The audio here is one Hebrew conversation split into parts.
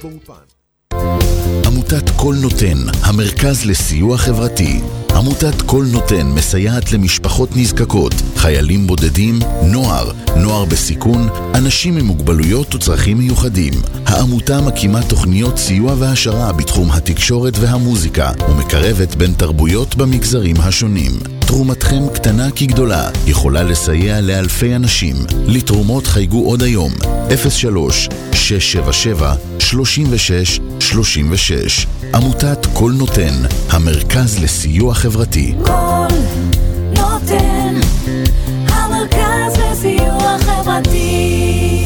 באופן. עמותת כל נותן, המרכז לסיוע חברתי. עמותת כל נותן מסייעת למשפחות נזקקות, חיילים בודדים, נוער בסיכון, אנשים עם מוגבלויות וצרכים מיוחדים. העמותה מקימה תוכניות סיוע והשרה בתחום התקשורת והמוזיקה, ומקרבת בין תרבויות במגזרים השונים. תרומתכם קטנה כגדולה, יכולה לסייע לאלפי אנשים. לתרומות חייגו עוד היום, 03-677-3636. עמותת כל נותן, המרכז לסיוע חברתי. כל נותן, המרכז לסיוע חברתי.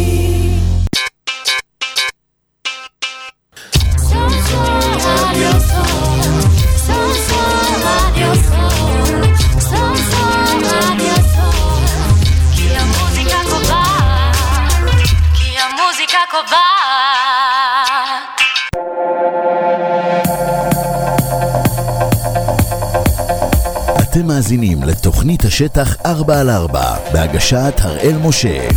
אתם מאזינים לתוכנית השטח 4x4 בהגשת הראל משה.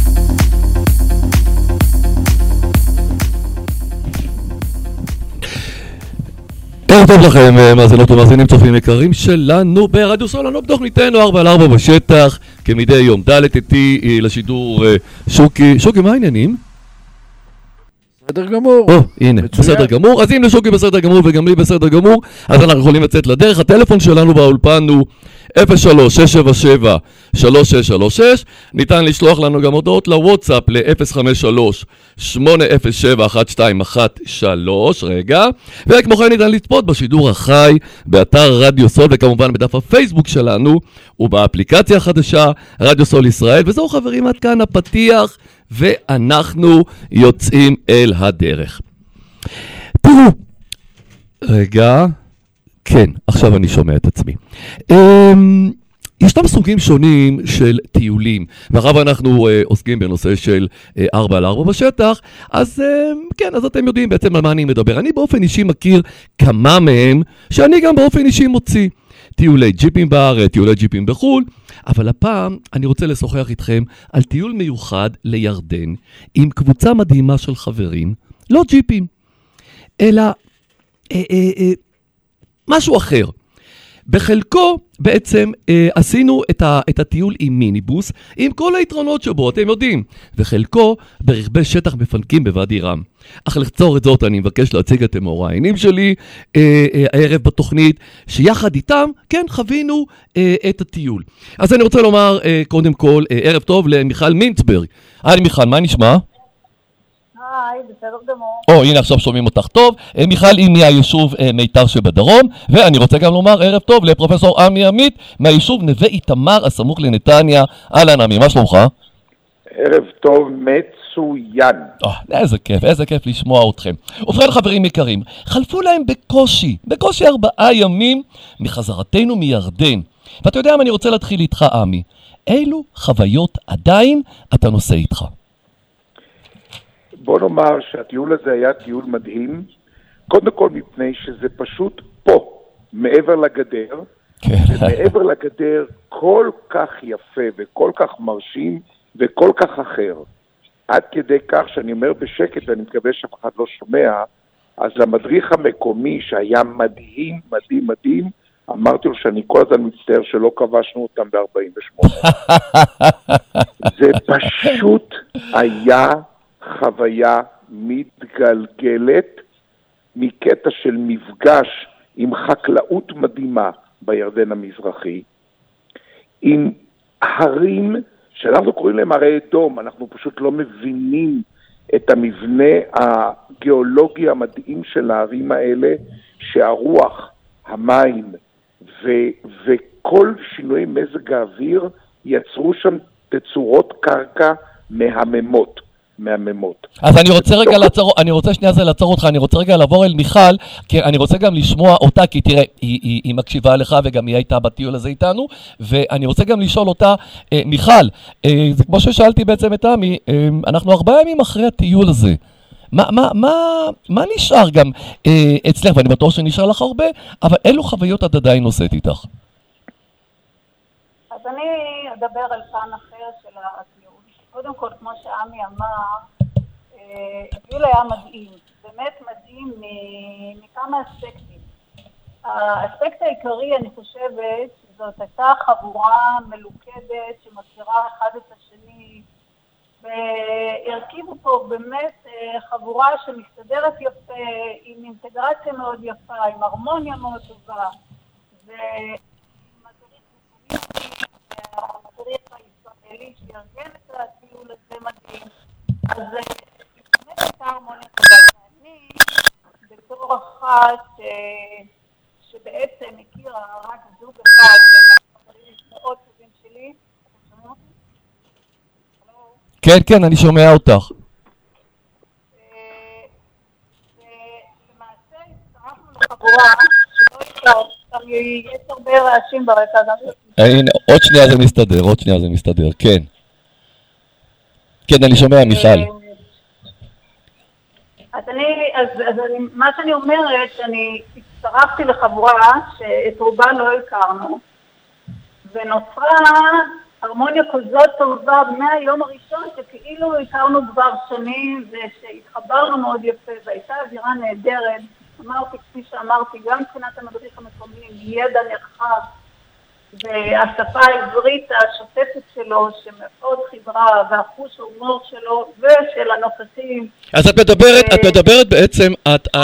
ערב טוב לכם, מאזינות ומאזינים צופים יקרים שלנו ברדיו סול, לנו בתוכניתנו 4x4 בשטח, כמדי יום ד' איתי לשידור שוקי. שוקי, מה העניינים? בסדר גמור. הנה, בסדר גמור. אז אם לשוקי בסדר גמור וגם לי בסדר גמור, אז אנחנו יכולים לצאת לדרך. הטלפון שלנו באולפן הוא 03-677-3636. ניתן לשלוח לנו גם הודעות לוואטסאפ ל-053-807-1213. רגע. וכמו כן ניתן לצפות בשידור החי באתר רדיו סול, וכמובן בדף הפייסבוק שלנו ובאפליקציה החדשה רדיו סול ישראל. וזהו חברים, עד כאן הפתיח, ואנחנו יוצאים אל הדרך. תראו, רגע, כן, עכשיו אני שומע את עצמי. ישנם סוגים שונים של טיולים, מאחר ואנחנו עוסקים בנושא של 4x4 בשטח, אז כן, אז אתם יודעים בעצם על מה אני מדבר. אני באופן אישי מכיר כמה מהם, שאני גם באופן אישי מוציא. טיולי ג'יפים בארץ, טיולי ג'יפים בחול, אבל הפעם אני רוצה לשוחח איתכם על טיול מיוחד לירדן, עם קבוצה מדהימה של חברים, לא ג'יפים, אלא משהו אחר. בחלקו בעצם עשינו את הטיול עם מיניבוס, עם כל היתרונות שבו, אתם יודעים, וחלקו ברכבי שטח מפנקים בוואדי רם. אך לצורך זאת אני מבקש להציג את המוראיינים שלי הערב בתוכנית, שיחד איתם, כן, חווינו את הטיול. אז אני רוצה לומר קודם כל, ערב טוב למיכל מינצברג. היי מיכל, מה נשמע? היי, בסדר גמור. הנה עכשיו שומעים אותך טוב. מיכל היא מהיישוב מיתר שבדרום, ואני רוצה גם לומר ערב טוב לפרופסור עמי עמית מהיישוב נווה איתמר הסמוך לנתניה. אהלן עמי, מה שלומך? ערב טוב מצוין. איזה כיף לשמוע אתכם. ובכן חברים יקרים, חלפו להם בקושי 4 ימים מחזרתנו מירדן. ואתה יודע מה, אני רוצה להתחיל איתך עמי. אילו חוויות עדיין אתה נושא איתך? בוא נאמר שהטיול הזה היה טיול מדהים, קודם כל מפני שזה פשוט פה, מעבר לגדר, ומעבר לגדר כל כך יפה וכל כך מרשים וכל כך אחר. עד כדי כך שאני אומר בשקט ואני מקווה שאף אחד לא שומע, אז למדריך המקומי שהיה מדהים, מדהים, מדהים, אמרתי לו שאני כל הזמן מצטער שלא כבשנו אותם ב-48. זה פשוט היה חוויה מתגלגלת מקטע של מפגש עם חקלאות מדהימה בירדן המזרחי, עם הרים שאנחנו קוראים להם הרי אדום, אנחנו פשוט לא מבינים את המבנה הגיאולוגי המדהים של הערים האלה, שהרוח, המים וכל שינוי מזג האוויר יצרו שם תצורות קרקע מהממות. אז אני רוצה רגע לעצור אותך, אני רוצה רגע לעבור אל מיכל, כי אני רוצה גם לשמוע אותה, כי תראה, היא מקשיבה לך וגם היא הייתה בטיול הזה איתנו, ואני רוצה גם לשאול אותה, מיכל, זה כמו ששאלתי בעצם את עמי, אנחנו 4 ימים אחרי הטיול הזה, מה נשאר גם אצלך, ואני בטוח שנשאר לך הרבה, אבל אילו חוויות את עדיין נושאת איתך? אז אני אדבר על פן אחר של הטיול. קודם כל, כמו שעמי אמר, הטיול היה מדהים. זה באמת מדהים מכמה אספקטים. האספקט העיקרי, אני חושבת, זאת הייתה חבורה מלוכדת שמכירה אחד את השני, והרכיבו פה באמת חבורה שמסתדרת יפה, עם אינטגרציה מאוד יפה, עם הרמוניה מאוד טובה, ומדריך מקומי, והמדריך הישראלי שארגן את הטיול הזה מדהים. אז באמת הייתה הרמוניה טובה, ואני בתור אחת שבעצם הכירה רק זוג אחד, שהם החברים מאוד טובים שלי. אתם שומעים אותי? כן, כן, אני שומע אותך. ולמעשה הצטרפנו לחבורה שלא הכרת, גם יש הרבה רעשים ברקע. הנה, עוד שנייה זה מסתדר, כן. כן, אני שומע, מיכל. אז מה שאני אומרת, שאני הצטרפתי לחבורה שאת רובה לא הכרנו, ונוצרה הרמוניה כזאת טובה מהיום הראשון, שכאילו הכרנו כבר שנים, ושהתחברנו מאוד יפה, והייתה אווירה נהדרת. אמרתי, כפי שאמרתי, גם מבחינת המדריך המקומי, ידע נרחב, והשפה העברית השוטפת שלו, שמאוד חיברה, והחוש ההומור שלו, ושל הנוכחים. אז את מדברת בעצם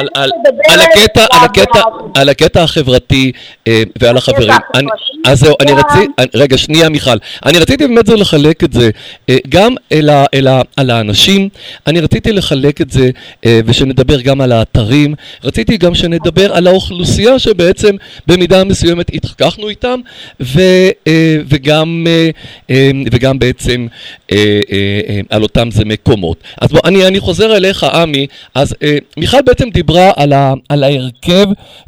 על הקטע החברתי ועל החברים. אז זהו, רגע, שנייה מיכל. אני רציתי באמת לחלק את זה גם על האנשים, אני רציתי לחלק את זה ושנדבר גם על האתרים, רציתי גם שנדבר על האוכלוסייה שבעצם במידה מסוימת התחככנו איתם, וגם בעצם על אותם זה מקומות. אז בוא, אני חוזר אליך, עמי. אז מיכל בעצם דיברה על ההרכב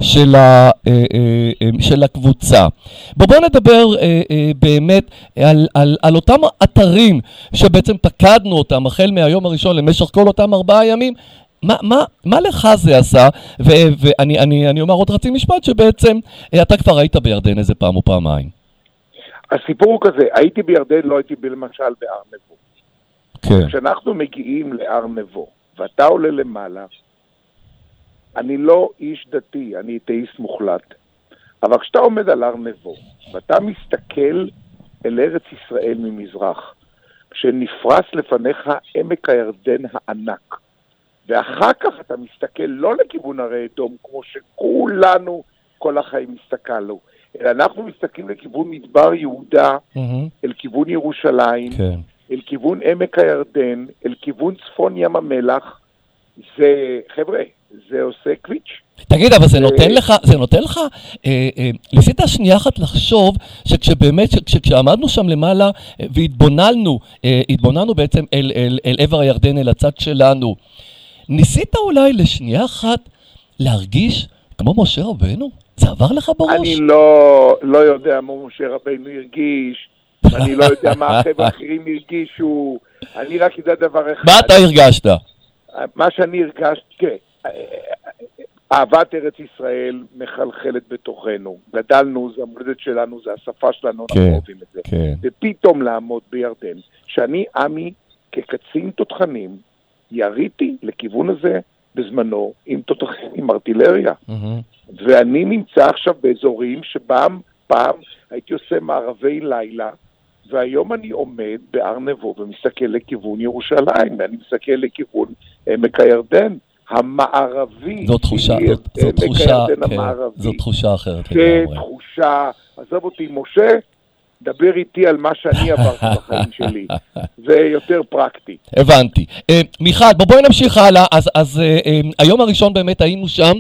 של הקבוצה. בוא נדבר באמת על אותם אתרים שבעצם פקדנו אותם החל מהיום הראשון למשך כל אותם 4 ימים. מה לך זה עשה? ואני אומר עוד רצי משפט שבעצם אתה כבר היית בירדן איזה פעם או פעמיים. הסיפור הוא כזה, הייתי בירדן, לא הייתי למשל בהר נבו. כן. כשאנחנו מגיעים להר נבו, ואתה עולה למעלה, אני לא איש דתי, אני אתאיסט מוחלט. אבל כשאתה עומד על הר נבו, ואתה מסתכל אל ארץ ישראל ממזרח, כשנפרס לפניך עמק הירדן הענק, ואחר כך אתה מסתכל לא לכיוון הרי אדום, כמו שכולנו כל החיים מסתכלנו, אלא אנחנו מסתכלים לכיוון מדבר יהודה, אל כיוון ירושלים, כן. אל כיוון עמק הירדן, אל כיוון צפון ים המלח. זה, חבר'ה, זה עושה קוויץ'. תגיד, אבל זה נותן לך, ניסית שנייה אחת לחשוב שכשבאמת, כשעמדנו שם למעלה והתבוננו בעצם אל עבר הירדן, אל הצד שלנו, ניסית אולי לשנייה אחת להרגיש כמו משה רבנו? זה עבר לך בראש? אני לא יודע מה משה רבנו הרגיש, אני לא יודע מה החבר'ה האחרים הרגישו, אני רק יודע דבר אחד. מה אתה הרגשת? מה שאני הרגשתי, אהבת ארץ ישראל מחלחלת בתוכנו, גדלנו, זה המולדת שלנו, זה השפה שלנו, אנחנו אוהבים את זה. ופתאום לעמוד בירדן, שאני עמי כקצין תותחנים, יריתי לכיוון הזה בזמנו עם תותחים, עם ארטילריה. ואני נמצא עכשיו באזורים שבהם פעם הייתי עושה מערבי לילה, והיום אני עומד בהר נבו ומסתכל לכיוון ירושלים, ואני מסתכל לכיוון עמק הירדן המערבי. זו תחושה אחרת. זה תחושה, עזוב אותי משה, דבר איתי על מה שאני עברתי בחיים שלי. זה יותר פרקטי. הבנתי. מיכל, בואי נמשיך הלאה. אז היום הראשון באמת היינו שם.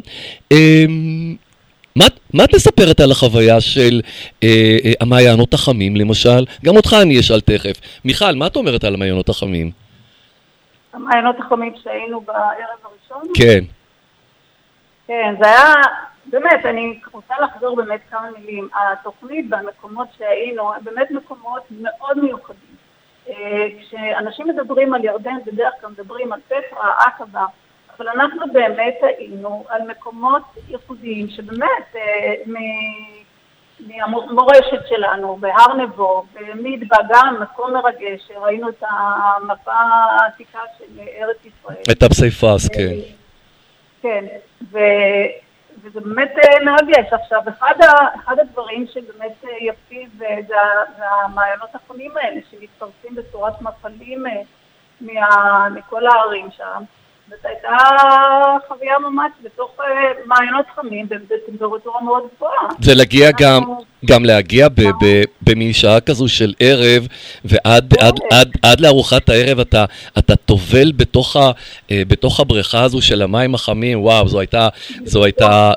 מה את מספרת על החוויה של המעיינות החמים, למשל? גם אותך אני אשאל תכף. מיכל, מה את אומרת על המעיינות החמים? המעיינות החמים שהיינו בערב הראשון? כן. כן, זה היה, באמת, אני רוצה לחזור באמת כמה מילים. התוכנית והמקומות שהיינו, הם באמת מקומות מאוד מיוחדים. כשאנשים מדברים על ירדן, בדרך כלל מדברים על פטרה, עקבה, אבל אנחנו באמת היינו על מקומות ייחודיים שבאמת מהמורשת שלנו, בהר נבו, במדבר, גם מקום מרגש, ראינו את המפה העתיקה של ארץ ישראל. את הפסיפס, כן. כן, וזה באמת מרגש. עכשיו, אחד הדברים שבאמת יפים זה המעיינות החמים האלה, שמתפרסים בצורת מפלים מכל הערים שם. זאת הייתה חוויה ממש בתוך מעיינות חמים, בטמפרטורה מאוד גבוהה. זה להגיע גם להגיע במין שעה כזו של ערב, ועד לארוחת הערב אתה טובל בתוך הבריכה הזו של המים החמים. וואו, זו הייתה...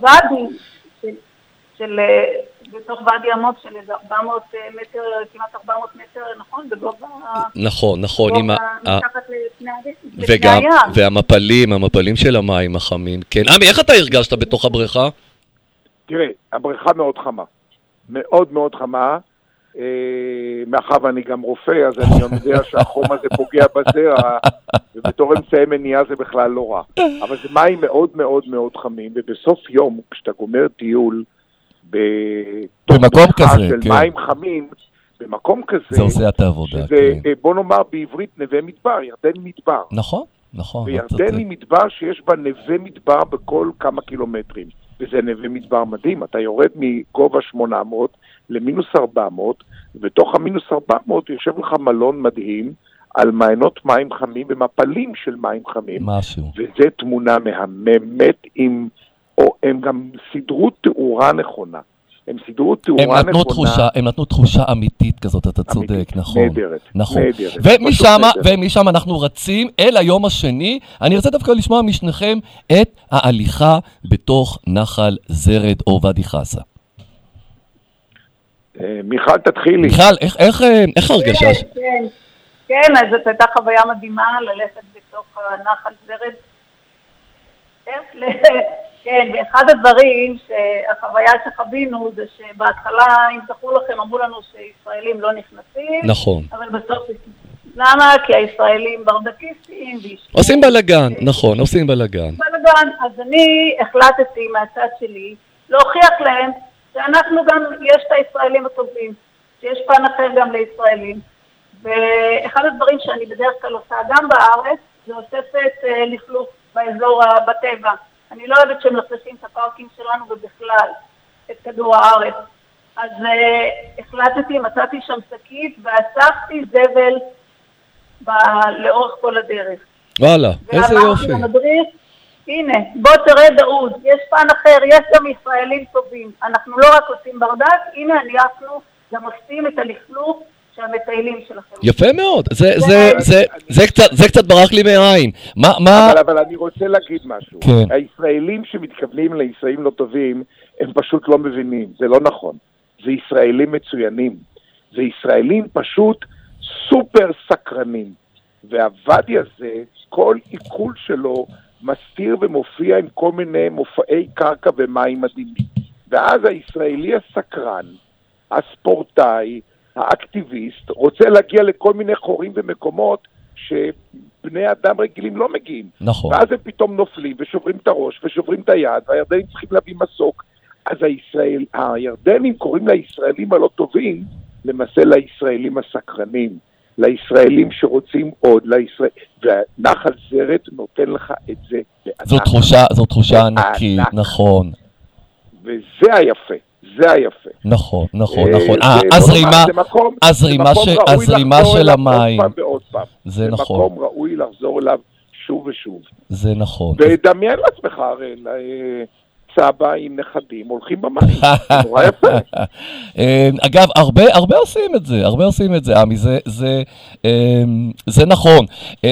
בתוך ואדי עמוק של איזה 400 מטר, כמעט 400 מטר, נכון? בגובה... נכון, מתחת לפני הים. והמפלים של המים החמים. כן. עמי, איך אתה הרגשת בתוך הבריכה? תראה, הבריכה מאוד חמה. מאוד מאוד חמה. מאחר ואני גם רופא, אז אני יודע שהחום הזה פוגע בזרע, ובתור אמצעי מניעה זה בכלל לא רע. אבל זה מים מאוד מאוד מאוד חמים, ובסוף יום, כשאתה גומר טיול, במקום כזה, של מים חמים, במקום כזה, זה עושה את העבודה, שזה, בוא נאמר בעברית נווה מדבר, ירדן מדבר. נכון. וירדן היא מדבר שיש בה נווה מדבר בכל כמה קילומטרים, וזה נווה מדבר מדהים. אתה יורד מגובה 800 למינוס 400, ובתוך המינוס 400 יושב לך מלון מדהים על מעיינות מים חמים ומפלים של מים חמים. משהו. וזה תמונה מהממת עם... או הם גם סידרו תאורה נכונה. הם נתנו תחושה אמיתית כזאת, אתה צודק, נכון. נהדרת. ומשם אנחנו רצים אל היום השני. אני רוצה דווקא לשמוע משניכם את ההליכה בתוך נחל זרד או ואדי חסה. מיכל, תתחילי. מיכל, איך הרגשה? כן, אז זאת הייתה חוויה מדהימה ללכת בתוך נחל זרד. כן, ואחד הדברים שהחוויה שחווינו זה שבהתחלה, אם זכרו לכם, אמרו לנו שישראלים לא נכנסים. נכון. אבל בסוף, למה? כי הישראלים ברדקיסטים. עושים בלגן, נכון, עושים בלגן. אז אני החלטתי מהצד שלי להוכיח להם שאנחנו גם, יש את הישראלים הטובים, שיש פן אחר גם לישראלים. ואחד הדברים שאני בדרך כלל עושה גם בארץ, זה אוספת לכלוך באזור בטבע. אני לא אוהבת שהם מלכלכים את הפארקים שלנו ובכלל את כדור הארץ. אז החלטתי, מצאתי שם שקית ואספתי זבל לאורך כל הדרך. וואלה, איזה יופי. ואמרתי למדריך, הנה, בוא תראה דאוד, יש פן אחר, יש גם ישראלים טובים. אנחנו לא רק עושים ברדק, הנה אנחנו גם עושים את הלכלוך שהמטיילים שלכם. יפה מאוד, זה קצת ברח לי מהעין. אבל אני רוצה להגיד משהו. הישראלים שמתכוונים לישראלים לא טובים, הם פשוט לא מבינים, זה לא נכון. זה ישראלים מצוינים. זה ישראלים פשוט סופר סקרנים. והוואדי הזה, כל עיכול שלו מסתיר ומופיע עם כל מיני מופעי קרקע ומים מדהימים. ואז הישראלי הסקרן, הספורטאי, האקטיביסט, רוצה להגיע לכל מיני חורים ומקומות שבני אדם רגילים לא מגיעים. נכון. ואז הם פתאום נופלים ושוברים את הראש ושוברים את היד, והירדנים צריכים להביא מסוק. אז הירדנים קוראים לישראלים הלא טובים, למעשה לישראלים הסקרנים, לישראלים שרוצים עוד, ונחל זרד נותן לך את זה. זו תחושה ענקית, נכון. וזה היפה. זה היפה. נכון. הזרימה של המים. זה נכון. זה מקום ראוי לחזור אליו שוב ושוב. זה נכון. ודמיין לעצמך, הרי, סבא עם נכדים הולכים במים. זה נורא יפה. אגב, הרבה עושים את זה, עמי, זה נכון.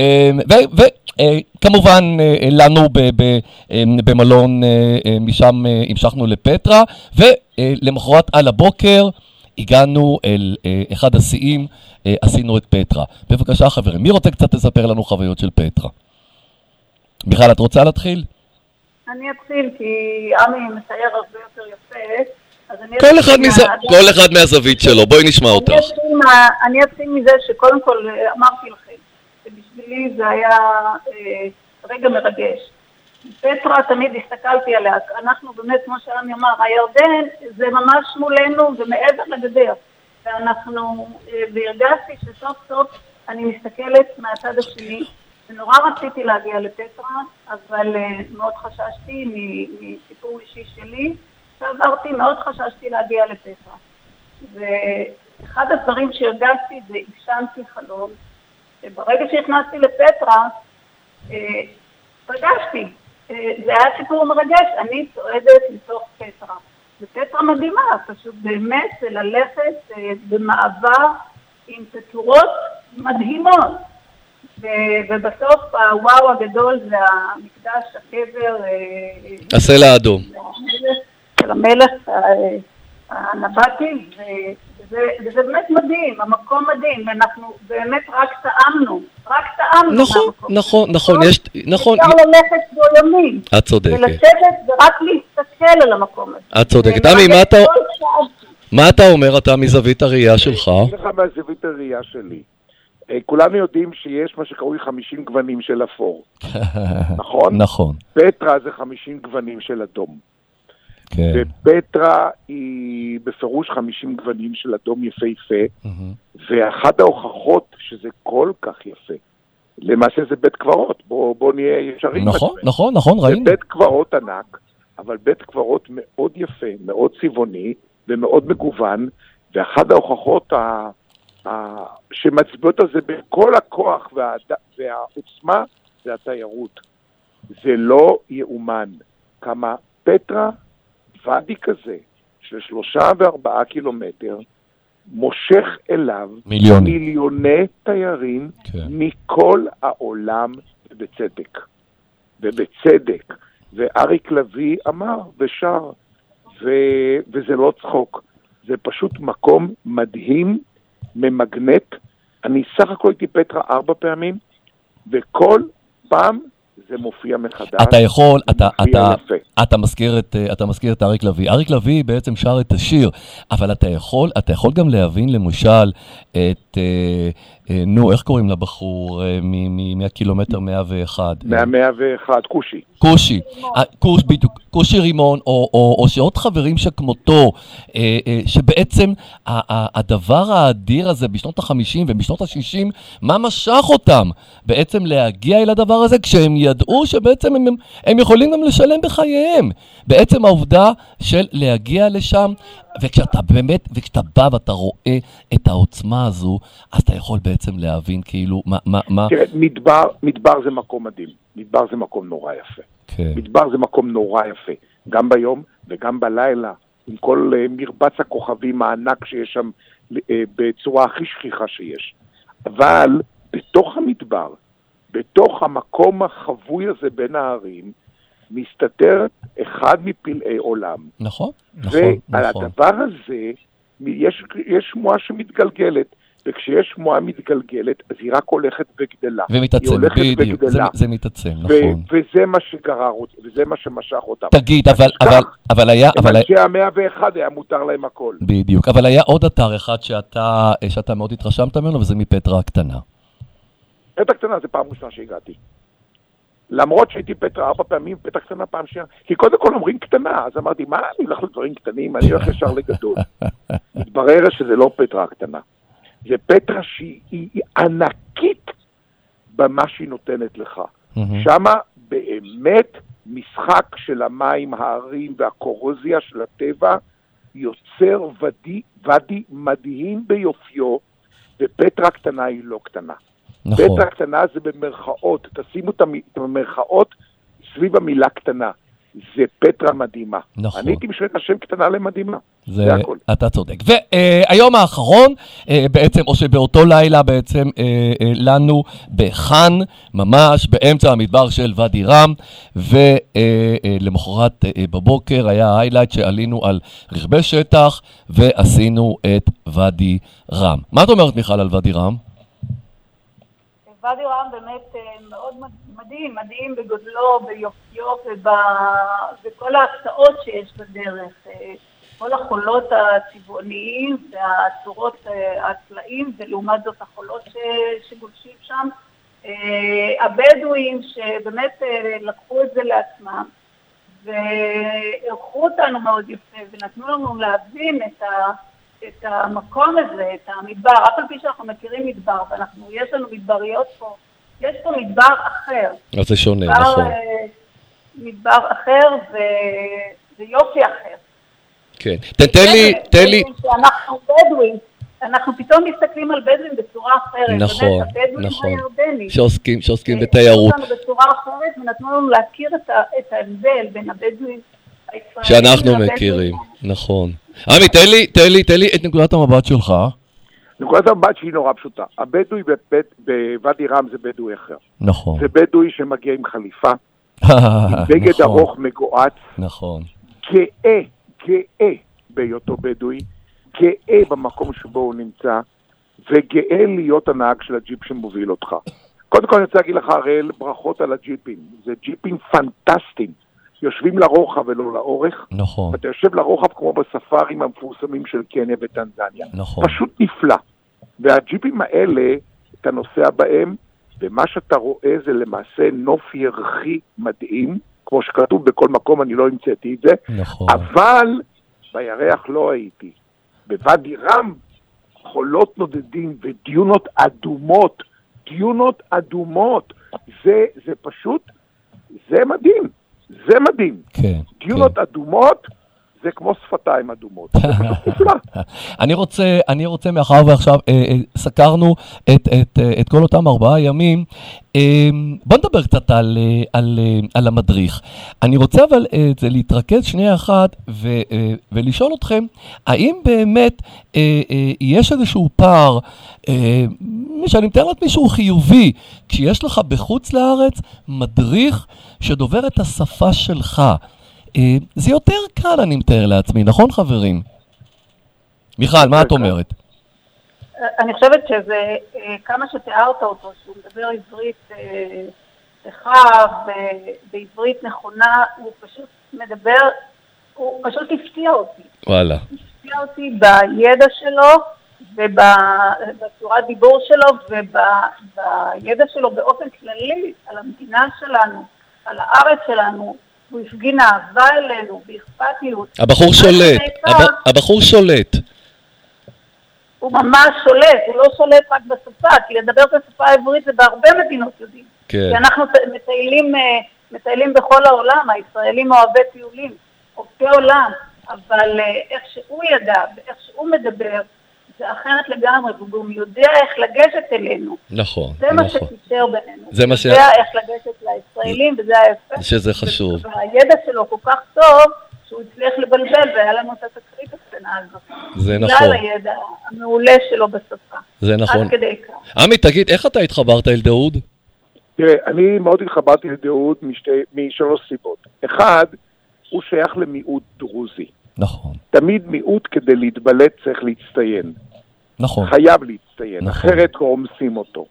כמובן, לנו במלון, משם המשכנו לפטרה, ולמחרת על הבוקר הגענו אל אחד השיאים, עשינו את פטרה. בבקשה חברים, מי רוצה קצת לספר לנו חוויות של פטרה? מיכל, את רוצה להתחיל? אני אתחיל, כי עמי מתאר הרבה יותר יפה. כל אחד מהזווית שלו, בואי נשמע אותך. אני אתחיל מזה שקודם כל אמרתי לכם, שבשבילי זה היה רגע מרגש. פטרה תמיד הסתכלתי עליה, אנחנו באמת, כמו שעמי אמר, הירדן זה ממש מולנו ומעבר לגדר. והרגשתי שסוף סוף אני מסתכלת מהצד השני, ונורא רציתי להגיע לפטרה, אבל מאוד חששתי מסיפור אישי שלי, שעברתי, מאוד חששתי להגיע לפטרה. ואחד הדברים שהרגשתי זה הגשמתי חלום, שברגע שהכנסתי לפטרה, פגשתי. זה היה סיפור מרגש, אני צועדת לתוך פטרה. ופטרה מדהימה, פשוט באמת זה ללכת במעבר עם תצורות מדהימות. ובסוף הוואו הגדול זה המקדש, הקבר, הסלע האדום. של המלך הנבטי, וזה באמת מדהים, המקום מדהים, ואנחנו באמת רק טעמנו. נכון, אפשר ללכת בו ימים. את צודקת. ולשבת ורק להסתכל על המקום הזה. את צודקת. עמי, מה אתה אומר, אתה מזווית הראייה שלך? אני לך מהזווית הראייה שלי. כולנו יודעים שיש מה שקרוי 50 גוונים של אפור. נכון? נכון. פטרה זה 50 גוונים של אדום. כן. ופטרה היא בפירוש 50 גוונים של אדום יפהפה, ואחת ההוכחות שזה כל כך יפה, למעשה זה בית קברות, בוא נהיה ישרים. נכון, ראינו. זה בית קברות ענק, אבל בית קברות מאוד יפה, מאוד צבעוני ומאוד מגוון, ואחת ההוכחות שמצביעות על זה בכל הכוח והעוצמה זה התיירות. זה לא יאומן כמה פטרה, ואדי כזה של 3 ו4 קילומטר, מושך אליו מיליוני תיירים מכל העולם ובצדק. ואריק לוי אמר ושר, וזה לא צחוק, זה פשוט מקום מדהים, ממגנט. אני סך הכל הייתי פטרה 4 פעמים, וכל פעם זה מופיע מחדש. אתה יכול, אתה מזכיר את אריק לוי. אריק לוי בעצם שר את השיר, אבל אתה יכול גם להבין למשל את, איך קוראים לבחור מהקילומטר 101? 101, קושי רימון, או שעוד חברים שכמותו, שבעצם הדבר האדיר הזה בשנות ה-50 ובשנות ה-60, מה משך אותם בעצם להגיע אל הדבר הזה, כשהם ידעו שבעצם הם יכולים גם לשלם בחייהם. בעצם העובדה של להגיע לשם, וכשאתה בא ואתה רואה את העוצמה הזו, אז אתה יכול בעצם להבין כאילו מה... תראה, מדבר זה מקום מדהים. מדבר זה מקום נורא יפה. כן. מדבר זה מקום נורא יפה. גם ביום וגם בלילה, עם כל מרבץ הכוכבים הענק שיש שם בצורה הכי שכיחה שיש. אבל בתוך המדבר, בתוך המקום החבוי הזה בין הערים, מסתתר אחד מפלאי עולם. נכון. ועל הדבר הזה, יש שמועה שמתגלגלת, וכשיש שמועה מתגלגלת, אז היא רק הולכת וגדלה. ומתעצם, בדיוק, זה מתעצם, נכון. וזה מה שגרר אותה, וזה מה שמשך אותה. תגיד, אבל היה... אנשי ה-101 היה מותר להם הכל. בדיוק, אבל היה עוד אתר אחד שאתה מאוד התרשמת ממנו, וזה מפטרה הקטנה. פטרה הקטנה זה פעם ראשונה שהגעתי. למרות שהייתי פטרה 4 פעמים, פטרה קטנה פעם שנייה. כי קודם כל אומרים קטנה, אז אמרתי, מה אני הולך לדברים קטנים? אני הולך ישר לגדול. התברר שזה לא פטרה הקטנה. זה פטרה שהיא ענקית במה שהיא נותנת לך. שמה באמת משחק של המים, הערים והקורוזיה של הטבע יוצר ודי מדהים ביופיו, ופטרה קטנה היא לא קטנה. נכון. פטרה קטנה זה במרכאות, תשימו את המרכאות סביב המילה קטנה. זה פטרה מדהימה. נכון. אני הייתי משווה את השם קטנה למדהימה. זה הכל. אתה צודק. והיום האחרון, בעצם, או שבאותו לילה בעצם, לנו בחן, ממש באמצע המדבר של ואדי רם, ולמחרת בבוקר היה ההיילייט שעלינו על רכבי שטח, ועשינו את ואדי רם. מה את אומרת, מיכל, על ואדי רם? ואדי רם באמת מאוד מדהים בגודלו, ביופיו ובכל ההפתעות שיש בדרך. כל החולות הצבעוניים והצורות הצלעים, ולעומת זאת החולות שגולשים שם. הבדואים שבאמת לקחו את זה לעצמם, וערכו אותנו מאוד יפה, ונתנו לנו להבין את המקום הזה, את המדבר, אף על פי שאנחנו מכירים מדבר, יש לנו מדבריות פה יש פה מדבר אחר. אז זה שונה, נכון. מדבר אחר ויופי אחר. כן. תן לי. שאנחנו בדואים, אנחנו פתאום מסתכלים על בדואים בצורה אחרת. נכון, נכון. שעוסקים בתיירות. שעוסקים בצורה אחרת ונתנו לנו להכיר את ההבדל בין הבדואים הישראלים. שאנחנו מכירים, נכון. עמי, תן לי את נקודת המבט שלך. נקודת המבט שהיא נורא פשוטה. הבדואי בוואדי רם זה בדואי אחר. נכון. זה בדואי שמגיע עם חליפה, עם בגד ארוך מגועץ. נכון. גאה בהיותו בדואי, גאה במקום שבו הוא נמצא, וגאה להיות הנהג של הג'יפ שמוביל אותך. קודם כל אני רוצה להגיד לך, הראל, ברכות על הג'יפים. זה ג'יפים פנטסטיים. יושבים לרוחב ולא לאורך. נכון. ואתה יושב לרוחב כמו בספארים המפורסמים של קניה וטנזניה. נכון. פשוט נפלא. והג'יפים האלה, אתה נוסע בהם, ומה שאתה רואה זה למעשה נוף ירחי מדהים, כמו שכתוב בכל מקום, אני לא המצאתי את זה. נכון. אבל בירח לא הייתי. בוואדי רם, חולות נודדים ודיונות אדומות. דיונות אדומות. זה פשוט, זה מדהים. זה מדהים. כן. דיונות אדומות, זה כמו שפתיים אדומות. זה פשוט נפלא. אני רוצה מאחר ועכשיו סקרנו את כל אותם 4 ימים, בוא נדבר קצת על המדריך. אני רוצה אבל להתרכז שנייה אחת ולשאול אתכם, האם באמת יש איזשהו פער, שאני מתאר לעצמי שהוא חיובי, כשיש לך בחוץ לארץ מדריך שדובר את השפה שלך, זה יותר קל, אני מתאר לעצמי, נכון חברים? מיכל, מה את אומרת? אני חושבת שזה, כמה שתיארת אותו, שהוא מדבר עברית צחה בעברית נכונה, הוא פשוט מדבר, הוא פשוט הפתיע אותי. וואלה. הפתיע אותי בידע שלו, ובצורת דיבור שלו, ובידע שלו באופן כללי, על המדינה שלנו, על הארץ שלנו. הוא הפגין אהבה אלינו, באכפתיות. הבחור שולט. הוא ממש שולט, הוא לא שולט רק בשפה, כי לדבר את השפה העברית זה בהרבה מדינות יודעים. כן. כי אנחנו מטיילים בכל העולם, הישראלים אוהבי טיולים, אוהבי עולם, אבל איך שהוא ידע ואיך שהוא מדבר, זה אחרת לגמרי, והוא גם יודע איך לגשת אלינו. נכון. זה מה שתישר בינינו. זה מה יודע איך לגשת לישראלים, וזה היפה. שזה חשוב. והידע שלו כל כך טוב, שהוא הצליח לבלבל, והיה לנו את התקרית הקטנה הזאת. זה נכון. בגלל הידע המעולה שלו בשפה. זה נכון. עד כדי כך. עמי, תגיד, איך אתה התחברת אל דאוד? תראה, אני מאוד התחברתי לדאוד משלוש סיבות. אחד, הוא שייך למיעוט דרוזי. נכון. תמיד מיעוט כדי להתבלט צריך להצטיין. נכון. חייב להצטיין, נכון. אחרת רומסים אותו.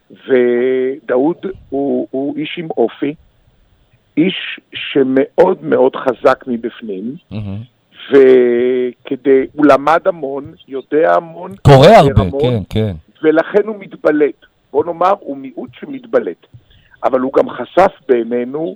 ודאוד הוא איש עם אופי, איש שמאוד מאוד חזק מבפנים, וכדי, הוא למד המון, יודע המון, קורא הרבה, המון, כן, כן. ולכן הוא מתבלט. בוא נאמר, הוא מיעוט שמתבלט. אבל הוא גם חשף בינינו,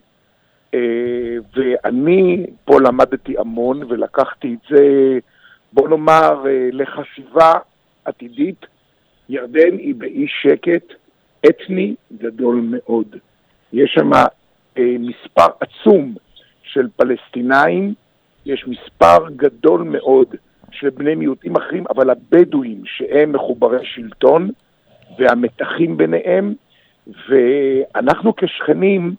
ואני פה למדתי המון, ולקחתי את זה, בוא נאמר, לחשיבה עתידית. ירדן היא באי שקט אתני גדול מאוד. יש שם מספר עצום של פלסטינאים, יש מספר גדול מאוד של בני מיעוטים אחרים, אבל הבדואים שהם מחוברי שלטון והמתחים ביניהם, ואנחנו כשכנים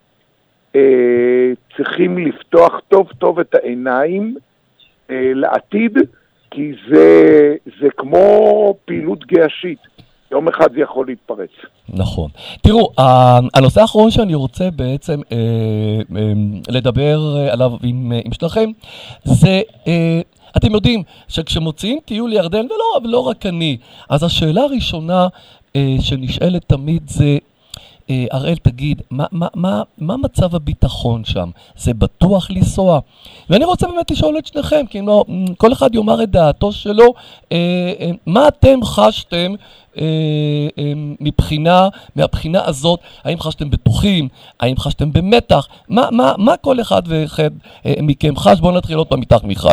צריכים לפתוח טוב טוב את העיניים לעתיד, כי זה כמו פעילות גאשית. יום אחד זה יכול להתפרץ. נכון. תראו, הנושא האחרון שאני רוצה בעצם לדבר עליו עם שלכם, זה, אתם יודעים שכשמוציאים טיול לירדן, ולא רק אני, אז השאלה הראשונה שנשאלת תמיד זה, אראל, תגיד, מה מצב הביטחון שם? זה בטוח לנסוע? ואני רוצה באמת לשאול את שניכם, כי לא, כל אחד יאמר את דעתו שלו, מה אתם חשתם מהבחינה הזאת? האם חשתם בטוחים? האם חשתם במתח? מה כל אחד ואחד מכם חש? בואו נתחיל עוד פעם איתך, מיכל.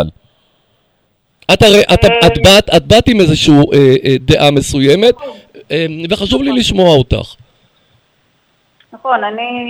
את באת עם איזושהי דעה מסוימת, וחשוב לי לשמוע אותך. נכון,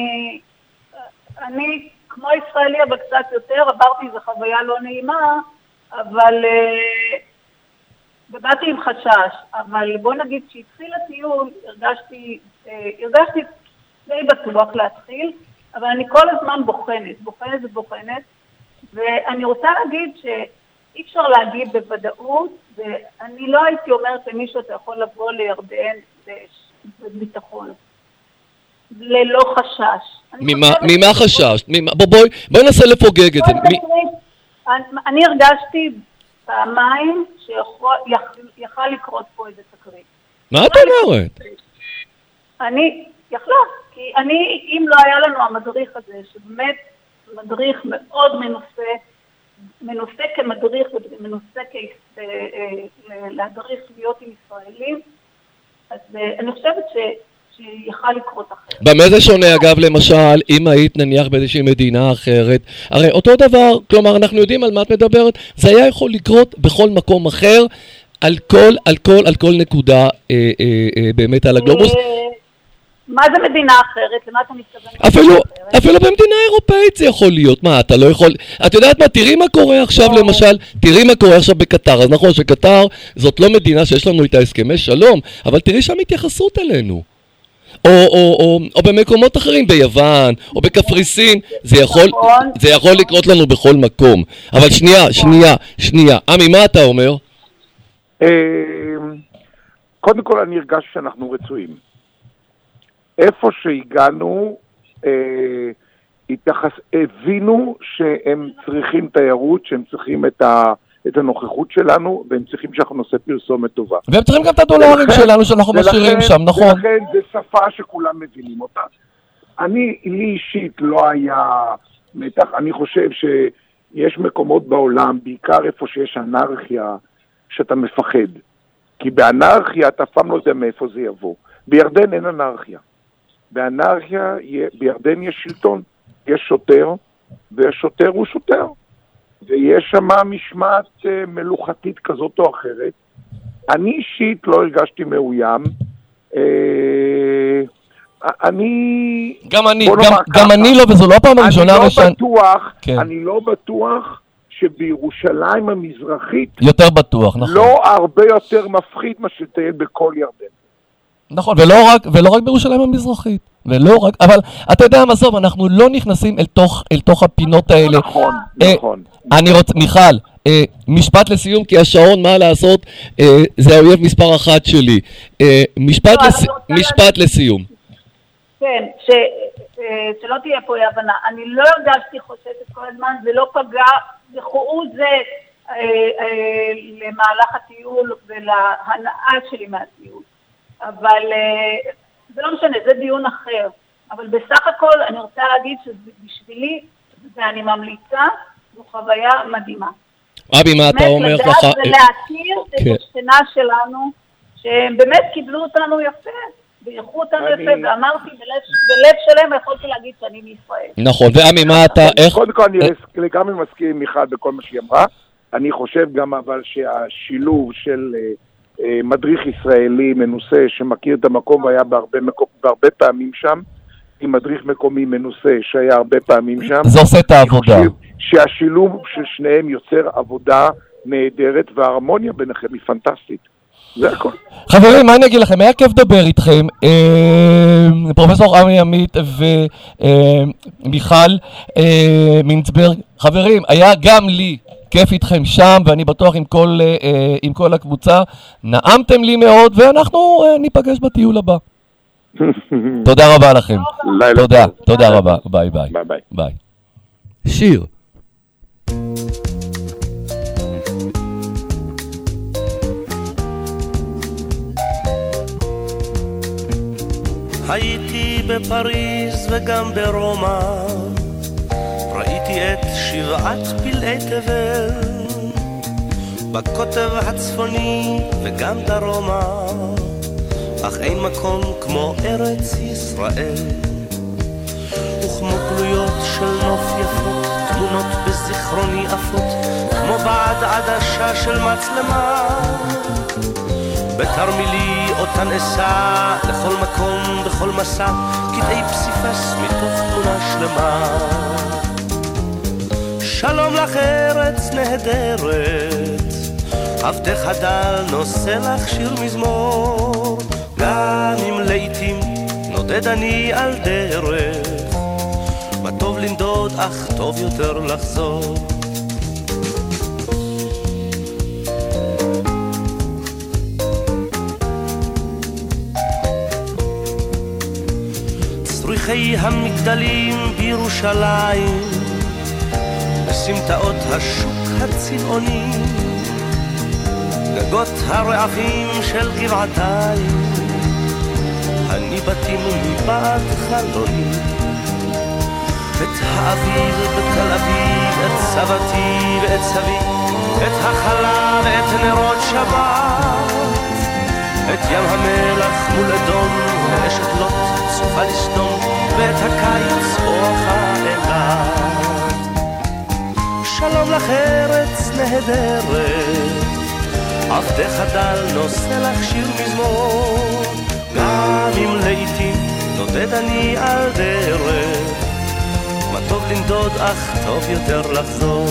אני כמו ישראלי, אבל קצת יותר, עברתי איזו חוויה לא נעימה, אבל ובאתי עם חשש, אבל בוא נגיד שהתחיל הטיול, הרגשתי די בטוח להתחיל, אבל אני כל הזמן בוחנת, ואני רוצה להגיד שאי אפשר להגיד בוודאות, ואני לא הייתי אומרת למישהו אתה יכול לבוא לירדן בביטחון, ללא חשש. ממה חשש? בואי ננסה לפוגג את זה. אני הרגשתי פעמיים שיכל לקרות פה איזה תקרית. מה את אומרת? יכלה, כי אם לא היה לנו המדריך הזה, שבאמת מדריך מאוד מנוסה כמדריך ומנוסה להדריך להיות עם ישראלים, אז אני חושבת שיכל לקרות אחרת. במה זה שונה אגב למשל, אם היית נניח באיזושהי מדינה אחרת, הרי אותו דבר, כלומר אנחנו יודעים על מה את מדברת, זה היה יכול לקרות בכל מקום אחר, על כל נקודה באמת על הגלובוס. מה זה מדינה אחרת? למה אתה מתכוון? אפילו במדינה אירופאית זה יכול להיות. מה, אתה לא יכול... את יודעת מה, תראי מה קורה עכשיו למשל, תראי מה קורה עכשיו בקטר. אז נכון שקטר זאת לא מדינה שיש לנו איתה הסכמי שלום, אבל תראי שם התייחסות אלינו. או במקומות אחרים, ביוון, או בקפריסין, זה יכול לקרות לנו בכל מקום. אבל שנייה. עמי, מה אתה אומר? קודם כל אני הרגש שאנחנו רצויים. איפה שהגענו, הבינו שהם צריכים תיירות, שהם צריכים את הנוכחות שלנו, והם צריכים שאנחנו נעשה פרסומת טובה. והם צריכים גם את הדולרים שלנו שאנחנו משאירים שם, נכון? ולכן זה שפה שכולם מבינים אותה. לי אישית לא היה מתח, אני חושב שיש מקומות בעולם, בעיקר איפה שיש אנרכיה, שאתה מפחד. כי באנרכיה אתה פעם לא יודע מאיפה זה יבוא. בירדן אין אנרכיה. בירדן יש שלטון, יש שוטר, והשוטר הוא שוטר. ויש שם משמעת מלוכתית כזאת או אחרת. אני אישית לא הרגשתי מאוים. גם אני לא, וזו לא הפעם הראשונה. אני לא בטוח שבירושלים המזרחית יותר בטוח, נכון. לא הרבה יותר מפחיד מה שטייל בכל ירדן. נכון, ולא רק בירושלים המזרחית, אבל אתה יודע מה, זוב, אנחנו לא נכנסים אל תוך הפינות האלה. נכון. מיכל, משפט לסיום, כי השעון, מה לעשות, זה האויב מספר אחת שלי. משפט לסיום. כן, שלא תהיה פה הבנה. אני לא הרגשתי חוששת כל הזמן, זה לא פגע, זכורות זה למהלך הטיול ולהנאה שלי מהטיול. אבל זה לא משנה, זה דיון אחר. אבל בסך הכל אני רוצה להגיד שבשבילי, ואני ממליצה, זו חוויה מדהימה. אבי, מה אתה אומר ככה? לדעת ולהכיר את השכנה שלנו, שהם באמת קיבלו אותנו יפה, ויחו אותנו יפה, ואמרתי בלב שלם, יכולתי להגיד שאני מישראל. נכון, ואמי, מה אתה, איך? קודם כל, אני לגמרי מסכים עם מיכל בכל מה שהיא אמרה. אני חושב גם אבל שהשילוב של מדריך ישראלי מנוסה שמכיר את המקום והיה בהרבה פעמים שם, עם מדריך מקומי מנוסה שהיה הרבה פעמים שם. זה עושה את העבודה. שהשילוב של שניהם יוצר עבודה נהדרת, וההרמוניה ביניכם היא פנטסטית. זה הכל. חברים, מה אני אגיד לכם? היה כיף לדבר איתכם. פרופסור עמי עמית ומיכל מינצברג. חברים, היה גם לי כיף איתכם שם, ואני בטוח עם כל הקבוצה. נעמתם לי מאוד, ואנחנו ניפגש בטיול הבא. תודה רבה לכם. תודה רבה. ביי ביי. שיר. הייתי בפריז וגם ברומא, ראיתי את שבעת פלאי תבל, בקוטב הצפוני וגם דרומה, אך אין מקום כמו ארץ ישראל. וכמו גלויות של נוף יפות, תמונות בזיכרוני עפות, כמו בעד עדשה של מצלמה, בתרמילי אותן אסע לכל מקום, בכל מסע, קטעי פסיפס מתוך תמונה שלמה. שלום לך ארץ נהדרת, עבדך הדל נושא לך שיר מזמור, גם אם לעתים נודד אני על דרך, מה טוב לנדוד אך טוב יותר לחזור. צריכי המגדלים בירושלים, בסמטאות השוק הצבעוני, גגות הרעפים של גבעתיים, הניבטים מבעד חלוני. את האביב בתל אביב, את סבתי ואת סבי, את החלה ואת נרות שבת, את ים המלח מול אדום ואשת לוט צופה לסדום, ואת הקיץ אוחה אילת. שלום לך ארץ נהדרת, עבדך הדל נושא לך שיר מזמור, גם אם לעתים נודד אני על דרך, מה טוב לנדוד אך טוב יותר לחזור.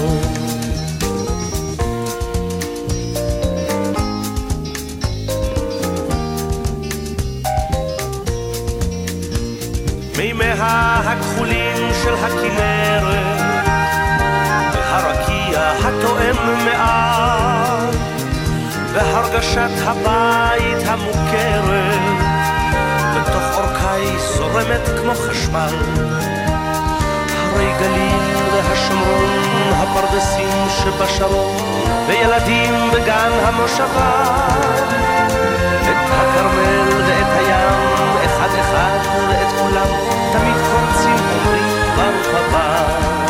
מימיה הכחולים של הכנרת, והרקיע התואם מעט, והרגשת הבית המוכרת, בתוך אורכי זורמת כמו חשמל. הרי גליל והשומרון, הפרדסים שבשרון, וילדים בגן המושבה, את הכרמל ואת הים, אחד אחד ואת כולם, תמיד קורצים אומרים ברוך הבא.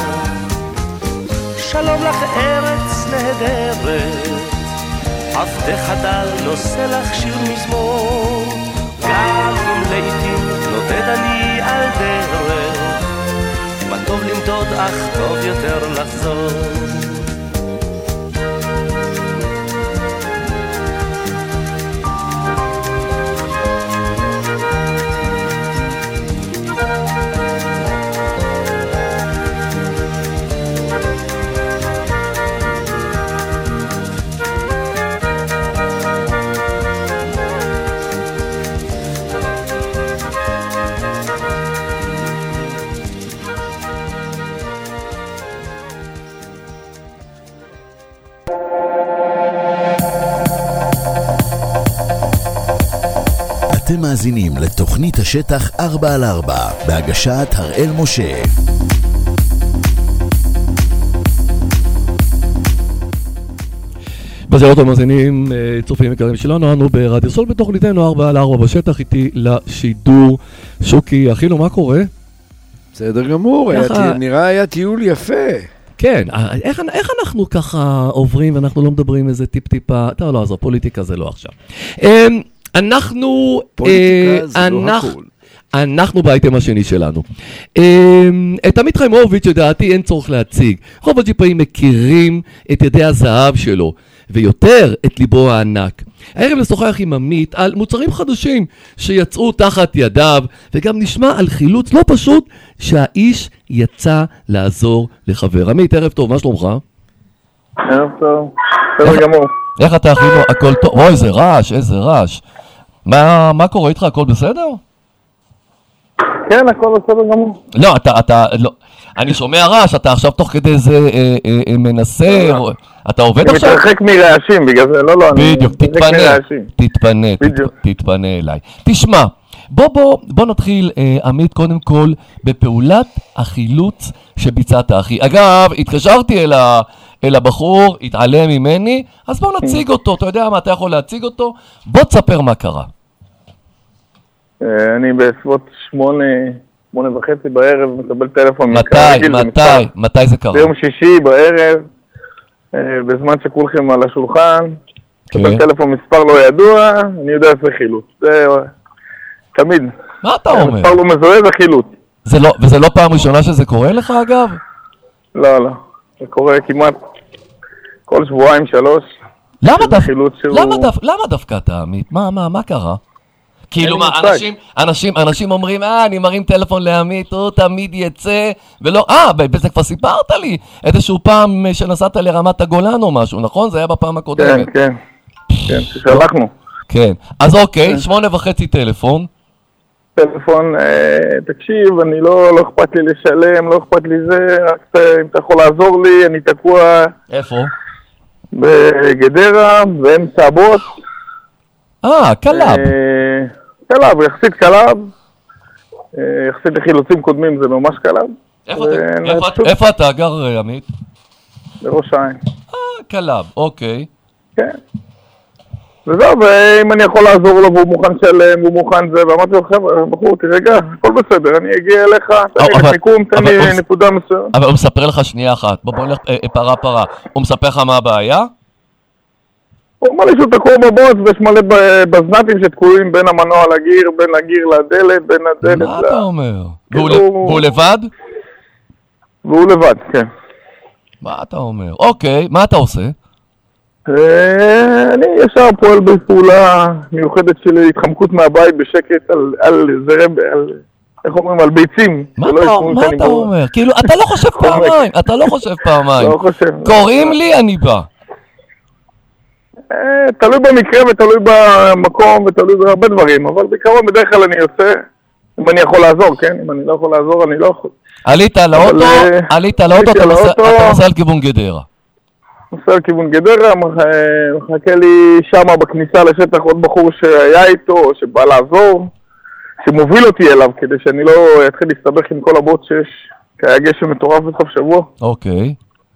שלום לך ארץ נהדרת, עבדך הדל נושא לך שיר מזמור, גם אם לעתים נודד אני על דרך, מה טוב לנדוד אך טוב יותר לחזור. אתם מאזינים לתוכנית השטח 4x4 בהגשת הראל משה. בזירות המאזינים, צופים יקרים שלנו, אנו ברדיו סול בתוכניתנו 4x4 בשטח, איתי לשידור. שוקי, אחינו, מה קורה? בסדר גמור, נראה היה טיול יפה. כן, איך אנחנו ככה עוברים ואנחנו לא מדברים איזה טיפ-טיפה, לא, אז הפוליטיקה זה לא עכשיו. אנחנו באייטם השני שלנו. את עמית חיימוביץ' לדעתי אין צורך להציג. רוב הג'יפאים מכירים את ידי הזהב שלו, ויותר את ליבו הענק. הערב לשוחח עם עמית על מוצרים חדשים שיצאו תחת ידיו, וגם נשמע על חילוץ לא פשוט שהאיש יצא לעזור לחבר. עמית, ערב טוב, מה שלומך? ערב טוב, בסדר גמור. איך אתה אחינו? הכל טוב? אוי, איזה רעש, איזה רעש. מה קורה איתך? הכל בסדר? כן, הכל בסדר גמור. לא, לא. אני שומע רעש, אתה עכשיו תוך כדי זה מנסה, אתה עובד עכשיו? אני מתרחק מרעשים, בגלל זה, לא, בדיוק, תתפנה אליי. תשמע, בוא נתחיל, עמית, קודם כל, בפעולת החילוץ שביצעת, אחי. אגב, התקשרתי אל הבחור, התעלם ממני, אז בוא נציג אותו, אתה יודע מה, אתה יכול להציג אותו? בוא תספר מה קרה. אני בסביבות 8:30 בערב מקבל טלפון. מתי זה קרה? ביום שישי בערב, בזמן שכולכם על השולחן, מקבל טלפון מספר לא ידוע, אני יודע שזה חילוץ. זה תמיד. מה אתה אומר? מספר לא מזוהה זה חילוץ. וזה לא פעם ראשונה שזה קורה לך אגב? לא, זה קורה כמעט כל שבועיים, 3. למה דווקא אתה, עמית? מה קרה? כאילו מה, אנשים אומרים, אני מרים טלפון לעמית, הוא תמיד יצא, ולא, בזה כבר סיפרת לי, איזשהו פעם שנסעת לרמת הגולן או משהו, נכון? זה היה בפעם הקודמת. כן, ששלחנו. כן, אז אוקיי, 8:30 טלפון. טלפון, תקשיב, אני לא אכפת לי לשלם, לא אכפת לי זה, רק אם אתה יכול לעזור לי, אני תקוע... איפה? בגדרה, באמצע הבוץ. קלאב. קלאב, יחסית קלאב. יחסית לחילוצים קודמים זה ממש קלאב. איפה אתה גר, עמית? בראש העין. קלאב, אוקיי. כן. וזהו, ואם אני יכול לעזור לו והוא מוכן לשלם, והוא מוכן זה, ואמרתי לו, חבר'ה, בחור, תרגע, הכל בסדר, אני אגיע אליך, תן לי מיקום, תן לי נקודה מסוים. אבל הוא מספר לך שנייה אחת, בוא נלך פרה. הוא מספר לך מה הבעיה? הוא אומר לי שהוא תקוע בבוץ, ויש מלא בזנתים שתקועים בין המנוע לגיר, בין הגיר לדלת, בין הדלת. מה אתה אומר? והוא לבד? והוא לבד, כן. מה אתה אומר? אוקיי, מה אתה עושה? אני ישר פועל בפעולה מיוחדת של התחמקות מהבית בשקט על זרם, איך אומרים, על ביצים. מה אתה אומר? כאילו, אתה לא חושב פעמיים, לא חושב. קוראים לי, אני בא. תלוי במקרה ותלוי במקום ותלוי בהרבה דברים, אבל בעיקרון בדרך כלל אני יוצא, אם אני יכול לעזור, כן? אם אני לא יכול לעזור, אני לא יכול. עלית לאוטו, אתה נוסע על כיוון גדרה. נוסע על כיוון גדרה, מחכה לי שמה בכניסה לשטח עוד בחור שהיה איתו, שבא לעזור, שמוביל אותי אליו, כדי שאני לא אתחיל להסתבך עם כל הבוט שיש, כי היה גשם מטורף בסוף שבוע. אוקיי.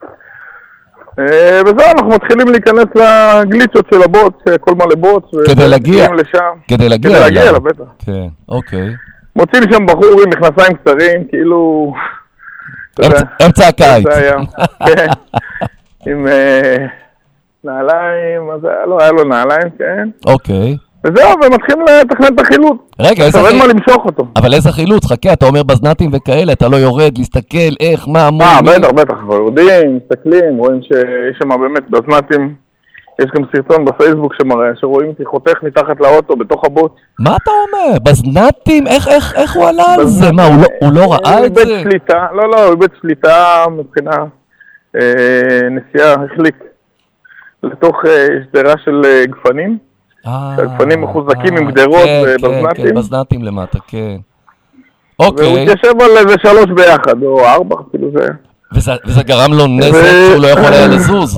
וזהו, אנחנו מתחילים להיכנס לגליצות של הבוט, כל מלא בוט. כדי להגיע אליו, בטח. כן, אוקיי. מוצאים לי שם בחור עם מכנסיים קצרים, כאילו... אמצע הקיץ. כן. עם נעליים, אז היה לו נעליים, כן. אוקיי. וזהו, ומתחילים לתכנן את החילוץ. רגע, איזה חילוץ? מה למשוך אותו. אבל איזה חילוץ? חכה, אתה אומר בזנתים וכאלה, אתה לא יורד, להסתכל, איך, מה, בטח, יורדים, מסתכלים, רואים שיש שם באמת בזנתים, יש גם סרטון בפייסבוק שמראה, שרואים אותי חותך מתחת לאוטו, בתוך הבוט. מה אתה אומר? בזנתים? איך הוא עלה על זה? מה, הוא לא ראה את זה? הוא איבד שליטה, לא, הוא איבד שליטה מבחינה נסיעה, החליק לתוך שדרה של גפנים. הגפנים מחוזקים עם גדרות בזנתים. כן, בזנתים למטה, כן. אוקיי. והוא התיישב על איזה 3 ביחד, או 4, כאילו זה. וזה גרם לו נזק שהוא לא יכול היה לזוז.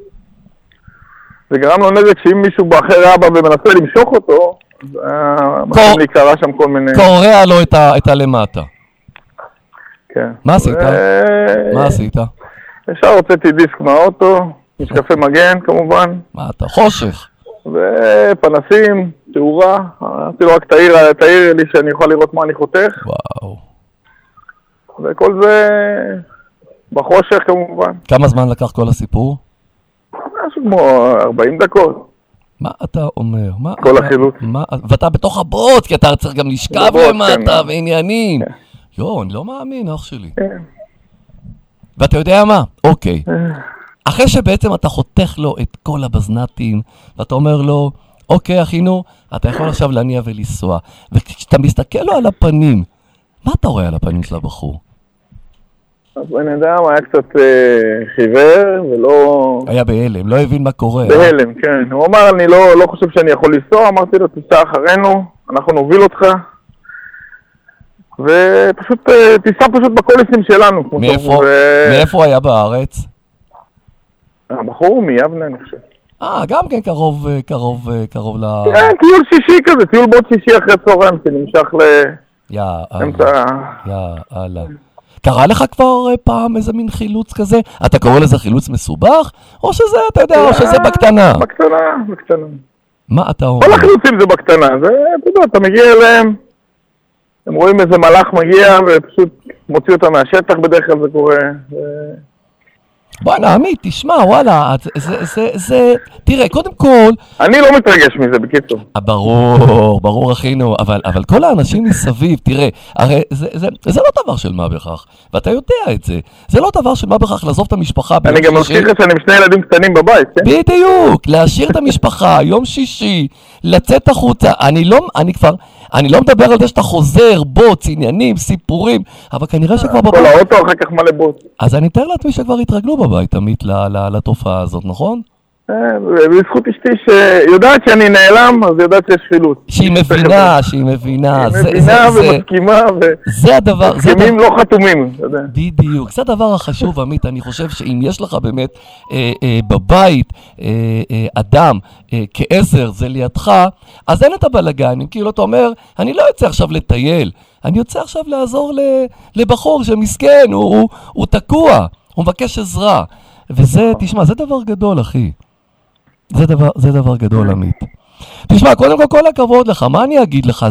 זה גרם לו נזק שאם מישהו באחר היה בא ומנסה למשוך אותו, מתחילים להיקרא שם כל מיני... קורע לו את הלמטה. כן. מה עשית? ישר הוצאתי דיסק מהאוטו, משקפי מגן כמובן. מה אתה? חושך. ופנסים, תאורה, אמרתי לו רק תאיר לי שאני יכול לראות מה אני חותך. וואו. וכל זה בחושך כמובן. כמה זמן לקח כל הסיפור? משהו כמו 40 דקות. מה אתה אומר? כל החילוץ. ואתה בתוך הבוט, כי אתה צריך גם לשכב למטה ועניינים. אני לא מאמין, אח שלי. ואתה יודע מה? אוקיי. אחרי שבעצם אתה חותך לו את כל הבזנתים, ואתה אומר לו, אוקיי, אחינו, אתה יכול עכשיו להניע ולנסוע. וכשאתה מסתכל לו על הפנים, מה אתה רואה על הפנים של הבחור? אז בן אדם היה קצת חיוור, ולא... היה בהלם, לא הבין מה קורה. בהלם, כן. הוא אמר, אני לא חושב שאני יכול לנסוע, אמרתי לו, תיסע אחרינו, אנחנו נוביל אותך. ופשוט, תיסע פשוט בקוליסים שלנו. מאיפה הוא היה בארץ? הבחור הוא מיבנה, אני חושב. גם כן קרוב ל... כן, טיול שישי כזה, טיול בוט שישי אחרי צהריים, שנמשך לאמצע... יאללה. קרה לך כבר פעם איזה מין חילוץ כזה? אתה קורא לזה חילוץ מסובך? או שזה, אתה יודע, או שזה בקטנה? בקטנה. מה אתה אומר? כל החילוצים זה בקטנה, זה, אתה יודע, אתה מגיע אליהם, הם רואים איזה מלאך מגיע ופשוט מוציא אותם מהשטח, בדרך כלל זה קורה. בוא'נה, עמית, תשמע, וואלה, זה, תראה, קודם כל... אני לא מתרגש מזה, בקיצור. ברור, אחינו, אבל כל האנשים מסביב, תראה, הרי זה לא דבר של מה בכך, ואתה יודע את זה. זה לא דבר של מה בכך לעזוב את המשפחה ביום שישי. אני גם מזכיר לך שאני עם 2 ילדים קטנים בבית, כן? בדיוק, להשאיר את המשפחה, יום שישי, לצאת החוצה. אני לא מדבר על זה שאתה חוזר, בוץ, עניינים, סיפורים, אבל כנראה שכבר בבית... כל האוטו אחר כך מלא בוץ. אז אני מתאר לעצמי שכבר התרגלו בבית, עמית, לתופעה הזאת, נכון? בזכות אשתי שיודעת שאני נעלם, אז יודעת שיש חילוץ. שהיא מבינה. היא מבינה ומסכימה, ומסכימים לא חתומים. בדיוק, זה הדבר החשוב, עמית. אני חושב שאם יש לך באמת בבית אדם כעזר, זה לידך, אז אין את הבלגנים. כאילו אתה אומר, אני לא יוצא עכשיו לטייל, אני יוצא עכשיו לעזור לבחור שמסכן, הוא תקוע, הוא מבקש עזרה. וזה, תשמע, זה דבר גדול, אחי. זה דבר גדול, עמית. תשמע, קודם כל הכבוד לך, מה אני אגיד לך?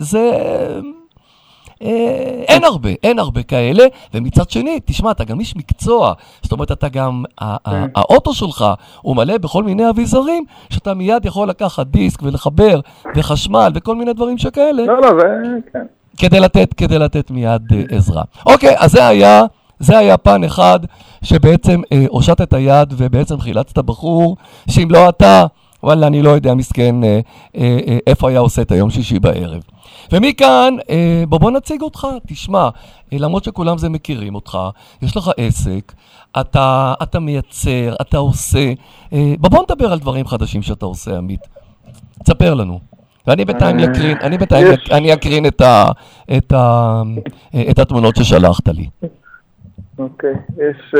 אין הרבה כאלה, ומצד שני, תשמע, אתה גם איש מקצוע, זאת אומרת, אתה גם, האוטו שלך הוא מלא בכל מיני אביזרים, שאתה מיד יכול לקחת דיסק ולחבר, וחשמל, וכל מיני דברים שכאלה. לא, זה, כן. כדי לתת מיד עזרה. אוקיי, אז זה היה פן אחד שבעצם הושט את היד ובעצם חילצת בחור, שאם לא אתה, וואלה, אני לא יודע מסכן איפה היה עושה את היום שישי בערב. ומכאן, בוא נציג אותך, תשמע, למרות שכולם זה מכירים אותך, יש לך עסק, אתה מייצר, אתה עושה, בוא נדבר על דברים חדשים שאתה עושה, עמית. תספר לנו. ואני בינתיים אקרין את התמונות ששלחת לי. אוקיי, יש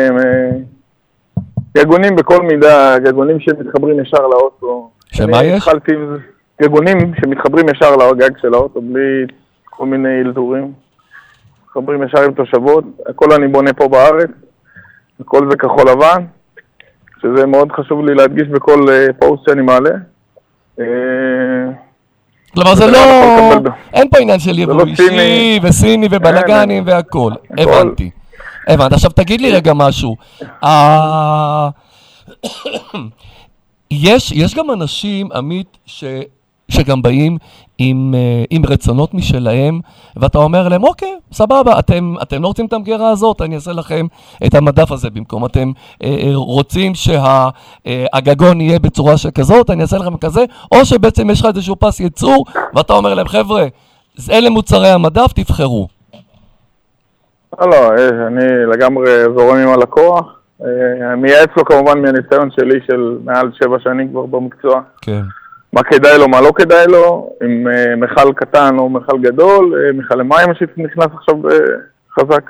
גגונים בכל מידה, גגונים שמתחברים ישר לאוטו. שמה יש? גגונים שמתחברים ישר לגג של האוטו, בלי כל מיני אלתורים. מתחברים ישר עם תושבות, הכל אני בונה פה בארץ, הכל זה כחול לבן, שזה מאוד חשוב לי להדגיש בכל פוסט שאני מעלה. כלומר זה לא, אין פה עניין של יבוא אישי וסיני ובלגנים והכל, הבנתי. עכשיו תגיד לי רגע משהו, יש גם אנשים, עמית, שגם באים עם רצונות משלהם, ואתה אומר להם, אוקיי, סבבה, אתם לא רוצים את המגרה הזאת, אני אעשה לכם את המדף הזה במקום, אתם רוצים שהגגון יהיה בצורה שכזאת, אני אעשה לכם כזה, או שבעצם יש לך איזשהו פס ייצור, ואתה אומר להם, חבר'ה, אלה מוצרי המדף, תבחרו. לא, אני לגמרי זורם עם הלקוח, מייעץ לו כמובן מהניסיון שלי של מעל 7 שנים כבר במקצוע. כן. מה כדאי לו, מה לא כדאי לו, עם מחל קטן או מחל גדול, מחל מים שנכנס עכשיו חזק.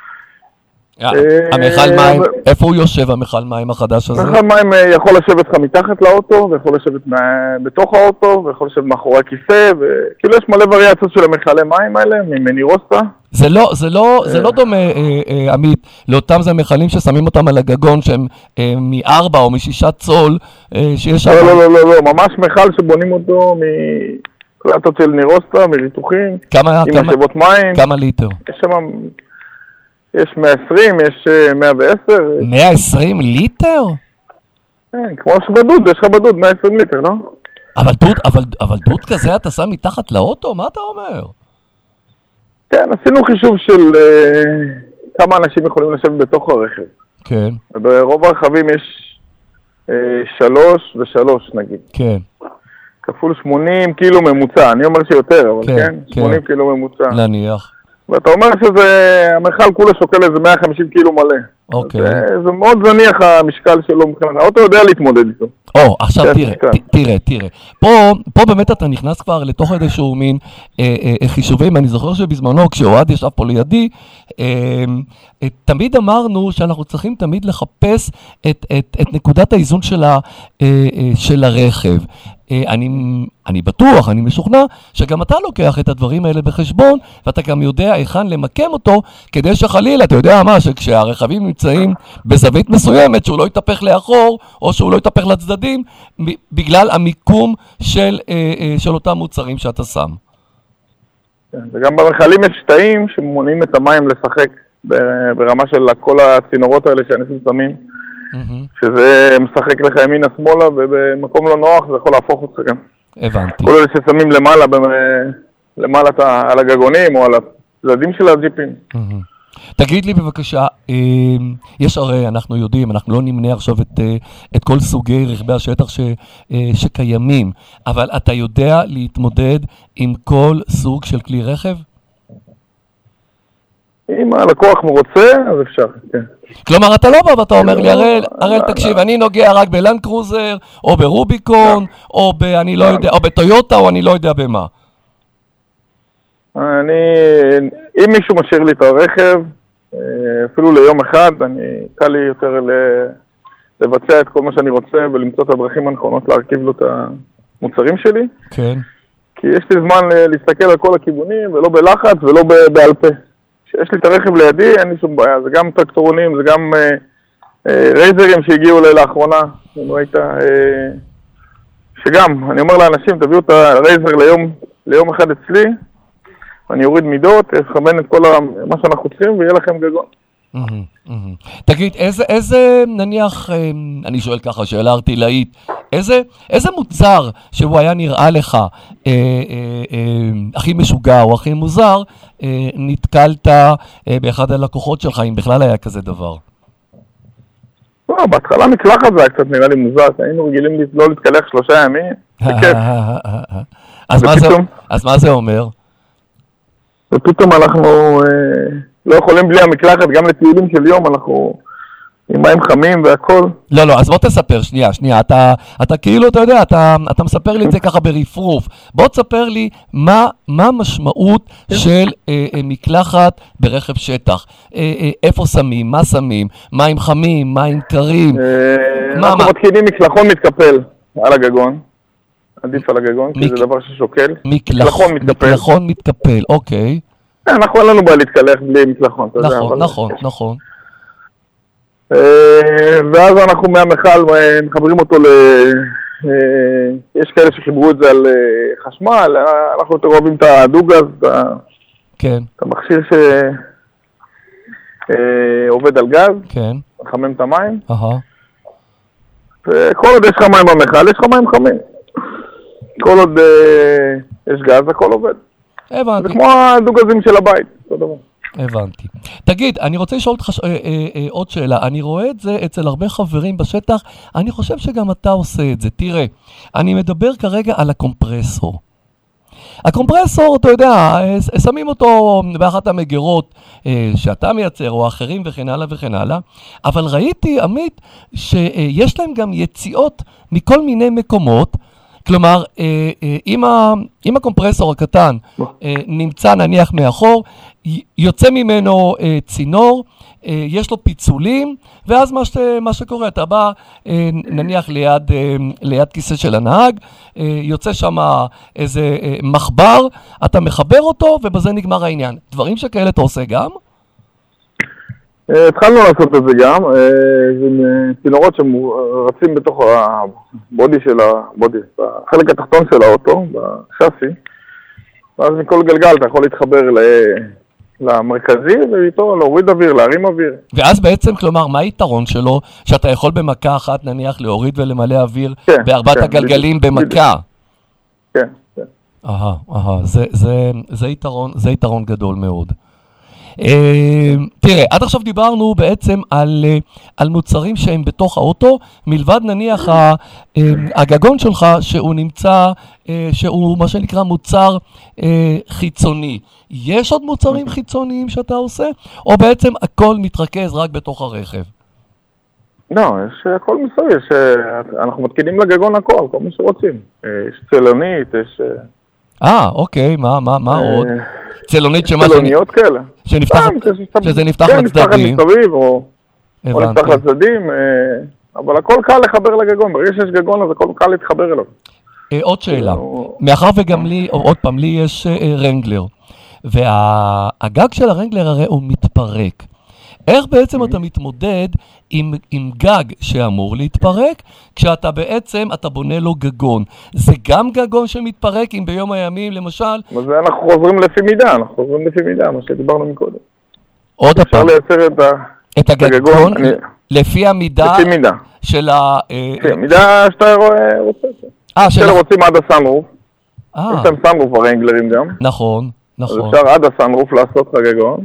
המחל מים, איפה הוא יושב המחל מים החדש הזה? מחל מים יכול לשבת לך מתחת לאוטו, ויכול לשבת בתוך האוטו, ויכול לשבת מאחורי הכיסא, וכאילו יש מלא וריאציות של המחלי מים האלה, ממנירוסטה. זה לא דומה, עמית, לאותם זה מחלים ששמים אותם על הגגון שהם מ4 או מ6 צול, שיש שם... לא, ממש מחל שבונים אותו מקלטות של נירוסטה, מריתוחים, עם משאבות מים. כמה ליטר? יש 120, יש 110. 120 ליטר? כן, כמו שבדוד, יש לך בדוד 120 ליטר, לא? אבל דוד כזה אתה שם מתחת לאוטו? מה אתה אומר? כן, עשינו חישוב של כמה אנשים יכולים לשבת בתוך הרכב. כן. ברוב הרכבים יש 3 ו3 נגיד. כן. כפול 80 קילו ממוצע, אני אומר שיותר, אבל כן, 80 קילו ממוצע. נניח. ואתה אומר שזה, המחל כולה שוקל איזה 150 קילו מלא. אוקיי. זה מאוד זניח המשקל שלו, האוטו יודע להתמודד איתו. עכשיו תראה. פה באמת אתה נכנס כבר לתוך איזשהו מין חישובים. אני זוכר שבזמנו, כשאוהד ישב פה לידי, תמיד אמרנו שאנחנו צריכים תמיד לחפש את נקודת האיזון של הרכב. אני בטוח, אני משוכנע, שגם אתה לוקח את הדברים האלה בחשבון, ואתה גם יודע היכן למקם אותו, כדי שחלילה, אתה יודע מה, שכשהרכבים נמצאים בזווית מסוימת, שהוא לא יתהפך לאחור, או שהוא לא יתהפך לצדדים, בגלל המיקום של אותם מוצרים שאתה שם. וגם במחלים יש שתאים שמונעים את המים לשחק ברמה של כל הצינורות האלה שאנשים שמים, שזה משחק לך ימינה-שמאלה, ובמקום לא נוח זה יכול להפוך אותך גם. הבנתי. כל אלה ששמים למעלה על הגגונים או על הצדדים של הג'יפים. תגיד לי בבקשה, יש הרי, אנחנו יודעים, אנחנו לא נמנה עכשיו את כל סוגי רכבי השטח שקיימים, אבל אתה יודע להתמודד עם כל סוג של כלי רכב? אם הלקוח רוצה, אז אפשר, כן. כלומר, אתה לא בא ואתה אומר לי, הראל, תקשיב, אני נוגע רק בלנד קרוזר, או ברוביקון, או אני לא יודע, או בטויוטה, או אני לא יודע במה. אם מישהו משאיר לי את הרכב, אפילו ליום אחד, קל לי יותר לבצע את כל מה שאני רוצה ולמצוא את הדרכים הנכונות להרכיב לו את המוצרים שלי. כן. כי יש לי זמן להסתכל על כל הכיוונים, ולא בלחץ ולא בעל פה. כשיש לי את הרכב לידי, אין לי שום בעיה. זה גם טרקטורונים, זה גם רייזרים שהגיעו אליי לאחרונה. שגם, אני אומר לאנשים, תביאו את הרייזר ליום אחד אצלי, אני אוריד מידות, אכוון את כל מה שאנחנו צריכים, ויהיה לכם גגון. תגיד, איזה, נניח, אני שואל ככה, שאלה ארטילאית, איזה מוצר שהוא היה נראה לך הכי משוגע או הכי מוזר, נתקלת באחד הלקוחות שלך, אם בכלל היה כזה דבר? בהתחלה מקלחת זה היה קצת נראה לי מוזר, היינו רגילים לא להתקלח 3 ימים, זה כיף. אז מה זה אומר? ופתאום אנחנו לא יכולים בלי המקלחת, גם לטיולים של יום אנחנו עם מים חמים והכל. לא, אז בוא תספר, שנייה, אתה כאילו, אתה יודע, אתה מספר לי את זה ככה ברפרוף. בוא תספר לי מה המשמעות של מקלחת ברכב שטח. איפה שמים, מה שמים, מים חמים, מים קרים. אנחנו מתקינים מקלחון מתקפל על הגגון. עדיף על הגגון, כי זה דבר ששוקל. מקלחון מתקפל, אוקיי. אנחנו אין לנו בעיה להתקלח בלי מקלחון. נכון. ואז אנחנו מהמחל מחברים אותו יש כאלה שחיברו את זה על חשמל, אנחנו יותר אוהבים את הדוגז, את המכשיר שעובד על גז, מחמם את המים. וכל עוד יש לך מים במחל, יש לך מים חמים. כל עוד יש גז, הכל עובד. הבנתי. זה כמו הדוגזים של הבית, אותו דבר. הבנתי. תגיד, אני רוצה לשאול אותך עוד שאלה. אני רואה את זה אצל הרבה חברים בשטח, אני חושב שגם אתה עושה את זה. תראה, אני מדבר כרגע על הקומפרסור. הקומפרסור, אתה יודע, שמים אותו באחת המגירות שאתה מייצר, או אחרים וכן הלאה וכן הלאה, אבל ראיתי, עמית, שיש להם גם יציאות מכל מיני מקומות, כלומר, אם הקומפרסור הקטן נמצא נניח מאחור, יוצא ממנו צינור, יש לו פיצולים, ואז מה שקורה, אתה בא נניח ליד כיסא של הנהג, יוצא שם איזה מחבר, אתה מחבר אותו, ובזה נגמר העניין. דברים שכאלה אתה עושה גם? התחלנו לעשות את זה גם, זה צינורות שרצים בתוך הבודי של החלק התחתון של האוטו, בשאסי, ואז מכל גלגל אתה יכול להתחבר למרכזי, ואיתו להוריד אוויר, להרים אוויר. ואז בעצם, כלומר, מה היתרון שלו, שאתה יכול במכה אחת נניח להוריד ולמלא אוויר בארבעת הגלגלים במכה? כן. זה יתרון גדול מאוד. תראה, עד עכשיו דיברנו בעצם על מוצרים שהם בתוך האוטו, מלבד נניח הגגון שלך שהוא נמצא, שהוא מה שנקרא מוצר חיצוני. יש עוד מוצרים חיצוניים שאתה עושה? או בעצם הכל מתרכז רק בתוך הרכב? לא, יש הכל מסביב, אנחנו מתקינים לגגון הכל, כל מי שרוצים. יש צלונית, יש... אוקיי, מה עוד? צלונית צלוניות כאלה. שזה נפתח לצדדים. נפתח מסביב, או נפתח לצדדים, אבל הכל קל לחבר לגגון. ברגע שיש גגון, אז הכל קל להתחבר אליו. עוד שאלה. מאחר וגם לי, עוד פעם, לי יש רנגלר, והגג של הרנגלר הרי הוא מתפרק. איך בעצם אתה מתמודד עם גג שאמור להתפרק, כשאתה בעצם, אתה בונה לו גגון? זה גם גגון שמתפרק, אם ביום הימים, למשל... אז אנחנו חוזרים לפי מידה, מה שדיברנו מקודם. עוד אפשר לייצר את הגגון לפי המידה של ה... לפי המידה שאתה רוצה. שאלה רוצים עד הסאנרוף. יש להם סאנרוף הרנגלרים גם. נכון. אז אפשר עד הסאנרוף לעשות הגגון.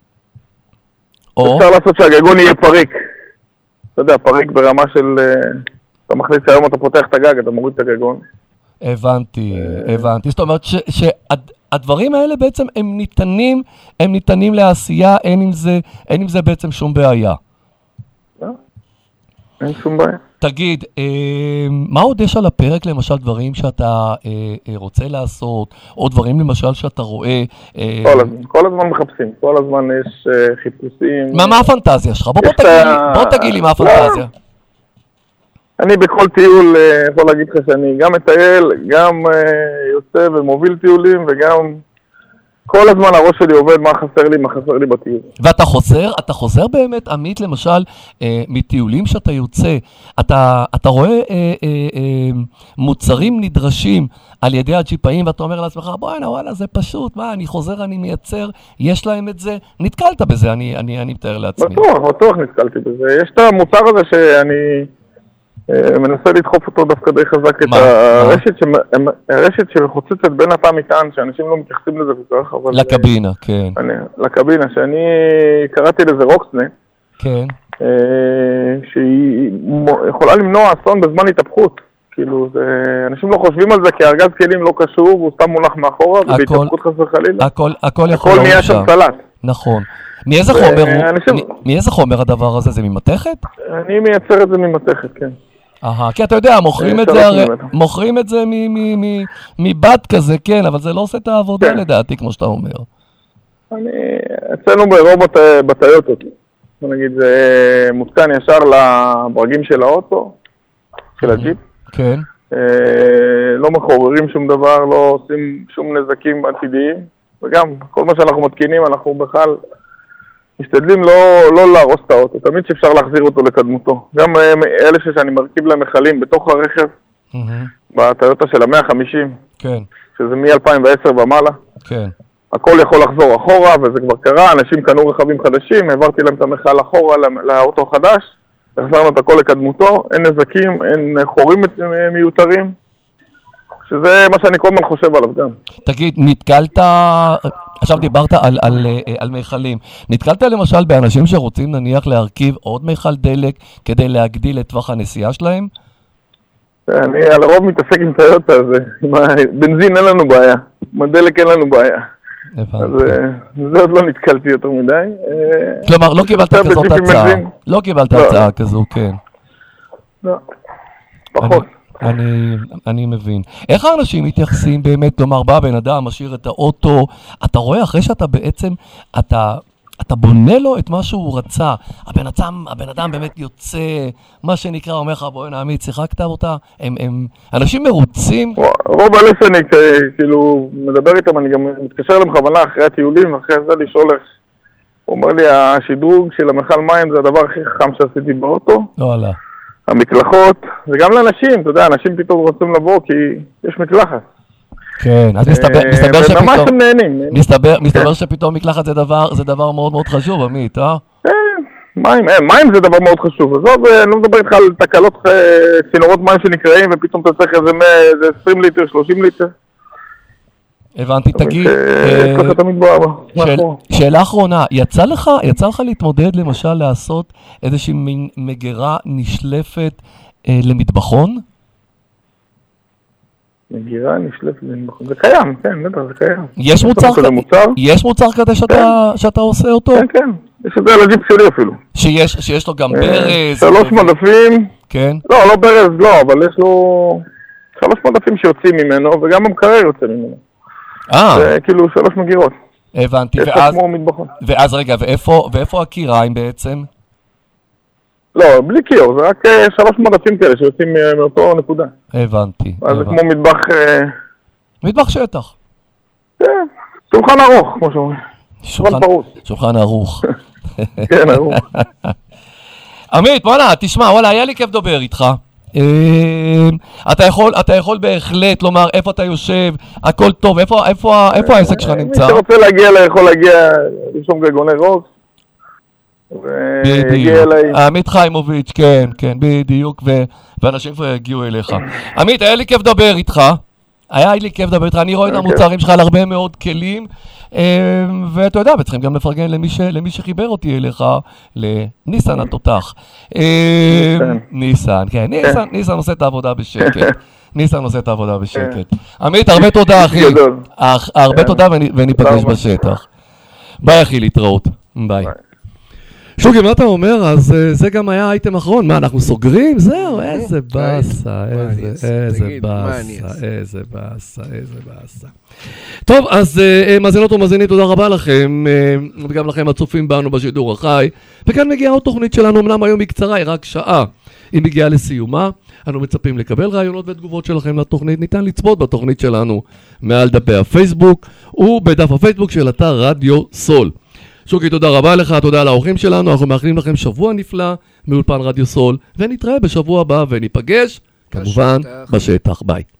אפשר לעשות שהגגון יהיה פריק. אתה יודע, פריק ברמה של... אתה מחליט שהיום אתה פותח את הגג, אתה מוריד את הגגון. הבנתי. זאת אומרת שהדברים האלה בעצם הם ניתנים לעשייה, אין עם זה בעצם שום בעיה. אין שום בעיה. תגיד, מה עוד יש על הפרק, למשל דברים שאתה רוצה לעשות, או דברים למשל שאתה רואה? כל הזמן מחפשים, כל הזמן יש חיפושים. מה הפנטזיה שלך? בוא תגיד לי מה הפנטזיה. אני בכל טיול יכול להגיד לך שאני גם מטייל, גם יוצא ומוביל טיולים, וגם כל הזמן הראש שלי עובד מה חסר לי בטיול. ואתה חוזר באמת, עמית, למשל, מטיולים שאתה יוצא, אתה רואה מוצרים נדרשים על ידי הג'יפאים, ואתה אומר לעצמך, וואלה, זה פשוט, אני חוזר, אני מייצר, יש להם את זה, נתקלת בזה, אני מתאר לעצמי. בטוח נתקלתי בזה. יש את המוצר הזה שאני מנסה לדחוף אותו דווקא די חזק, את הרשת שחוצצת בין התא מטען, שאנשים לא מתייחסים לזה וכך, אבל... לקבינה, כן. לקבינה, שאני קראתי לזה רוקסנט. כן. שהיא יכולה למנוע אסון בזמן התהפכות. כאילו, אנשים לא חושבים על זה, כי ארגז כלים לא קשור, הוא סתם מונח מאחורה, ובהתהפכות חס וחלילה. הכל נהיה שם סלט. נכון. מאיזה חומר הדבר הזה? זה ממתכת? אני מייצר את זה ממתכת, כן. כי אתה יודע, מוכרים את זה מבד כזה, כן, אבל זה לא עושה את העבודה לדעתי, כמו שאתה אומר. אצלנו ברובוט בטיוטות, נגיד, זה מותקן ישר לברגים של האוטו, של הג'יפ. כן. לא מחוררים שום דבר, לא עושים שום נזקים עתידיים, וגם כל מה שאנחנו מתקינים, אנחנו בכלל משתדלים לא להרוס את האוטו, תמיד שאפשר להחזיר אותו לקדמותו. גם אלה שאני מרכיב להם מכלים בתוך הרכב, בטיוטה של ה-150, שזה מ-2010 ומעלה, הכל יכול לחזור אחורה, וזה כבר קרה, אנשים קנו רכבים חדשים, העברתי להם את המכל אחורה לאוטו החדש, החזרנו את הכל לקדמותו, אין נזקים, אין חורים מיותרים, שזה מה שאני כל הזמן חושב עליו גם. תגיד, נתקלת, עכשיו דיברת על מכלים, נתקלת למשל באנשים שרוצים נניח להרכיב עוד מכל דלק כדי להגדיל את טווח הנסיעה שלהם? אני על הרוב מתעסק עם טיוטה הזה, עם הבנזין אין לנו בעיה, עם הדלק אין לנו בעיה. אז זה עוד לא נתקלתי יותר מדי. כלומר, לא קיבלת כזאת הצעה. לא קיבלת הצעה כזו, כן. לא, פחות. אני מבין. איך האנשים מתייחסים באמת, כלומר, בא בן אדם, משאיר את האוטו, אתה רואה אחרי שאתה בעצם, אתה בונה לו את מה שהוא רצה, הבן אדם באמת יוצא, מה שנקרא, אומר לך, בואי נעמית, שיחקת אותה, אנשים מרוצים. רוב אלה שאני כאילו מדבר איתם, אני גם מתקשר להם בכוונה אחרי הטיולים, אחרי זה לשאול איך, הוא אומר לי, השדרוג של המכל מים זה הדבר הכי חכם שעשיתי באוטו. לא עלה. המקלחות, וגם לאנשים, אתה יודע, אנשים פתאום רוצים לבוא כי יש מקלחת. כן, אז מסתבר שפתאום מקלחת זה דבר מאוד מאוד חשוב, עמית, אה? מים זה דבר מאוד חשוב. עזוב, אני לא מדבר איתך על תקלות צינורות מים שנקראים, ופתאום אתה צריך איזה 20 ליטר, 30 ליטר. הבנתי, תגיד, שאלה אחרונה, יצא לך להתמודד למשל לעשות איזושהי מגירה נשלפת למטבחון? מגירה נשלפת למטבחון, זה קיים, כן, זה קיים. יש מוצר כזה שאתה עושה אותו? כן, כן, יש את זה על הג'יפ שלי אפילו. שיש לו גם ברז? 3 מדפים. כן. לא ברז, לא, אבל יש לו 3 מדפים שיוצאים ממנו, וגם המקרר יוצא ממנו. זה כאילו 3 מגירות. הבנתי, ואז רגע, ואיפה הקיריים בעצם? לא, בלי קיר, זה רק 3 מדפים כאלה שיוצאים מאותו נקודה. הבנתי. אז זה כמו מטבח... מטבח שטח. כן, שולחן ארוך, כמו שאומרים. שולחן ארוך. כן, ארוך. עמית, תשמע, היה לי כיף לדבר איתך. אתה יכול בהחלט לומר איפה אתה יושב, הכל טוב, איפה העסק שלך נמצא? מי שרוצה להגיע יכול להגיע לשום גגוני רוקס. והגיע אליי. עמית חיימוביץ', כן, כן, בדיוק, ואנשים כבר הגיעו אליך. עמית, היה לי כיף לדבר איתך. אני רואה את המוצרים שלך על הרבה מאוד כלים, ואתה יודע, וצריכים גם לפרגן למי שחיבר אותי אליך, לניסן התותח. ניסן, כן, ניסן עושה את העבודה בשקט. עמית, הרבה תודה, אחי. הרבה תודה, וניפגש בשטח. ביי, אחי, להתראות. ביי. שוגי, מה אתה אומר? אז זה גם היה אייטם אחרון. מה, אנחנו סוגרים? זהו, איזה באסה, איזה באסה. טוב, אז מאזינות ומאזינים, תודה רבה לכם, וגם לכם הצופים בנו בשידור החי. וכאן מגיעה עוד תוכנית שלנו, אמנם היום היא קצרה, היא רק שעה. היא מגיעה לסיומה, אנו מצפים לקבל רעיונות ותגובות שלכם לתוכנית. ניתן לצפות בתוכנית שלנו מעל דפי הפייסבוק, ובדף הפייסבוק של אתר רדיו סול. שוקי, תודה רבה לך, תודה לאורחים שלנו, אנחנו מאחלים לכם שבוע נפלא מאולפן רדיו סול, ונתראה בשבוע הבא וניפגש כמובן בשטח. ביי.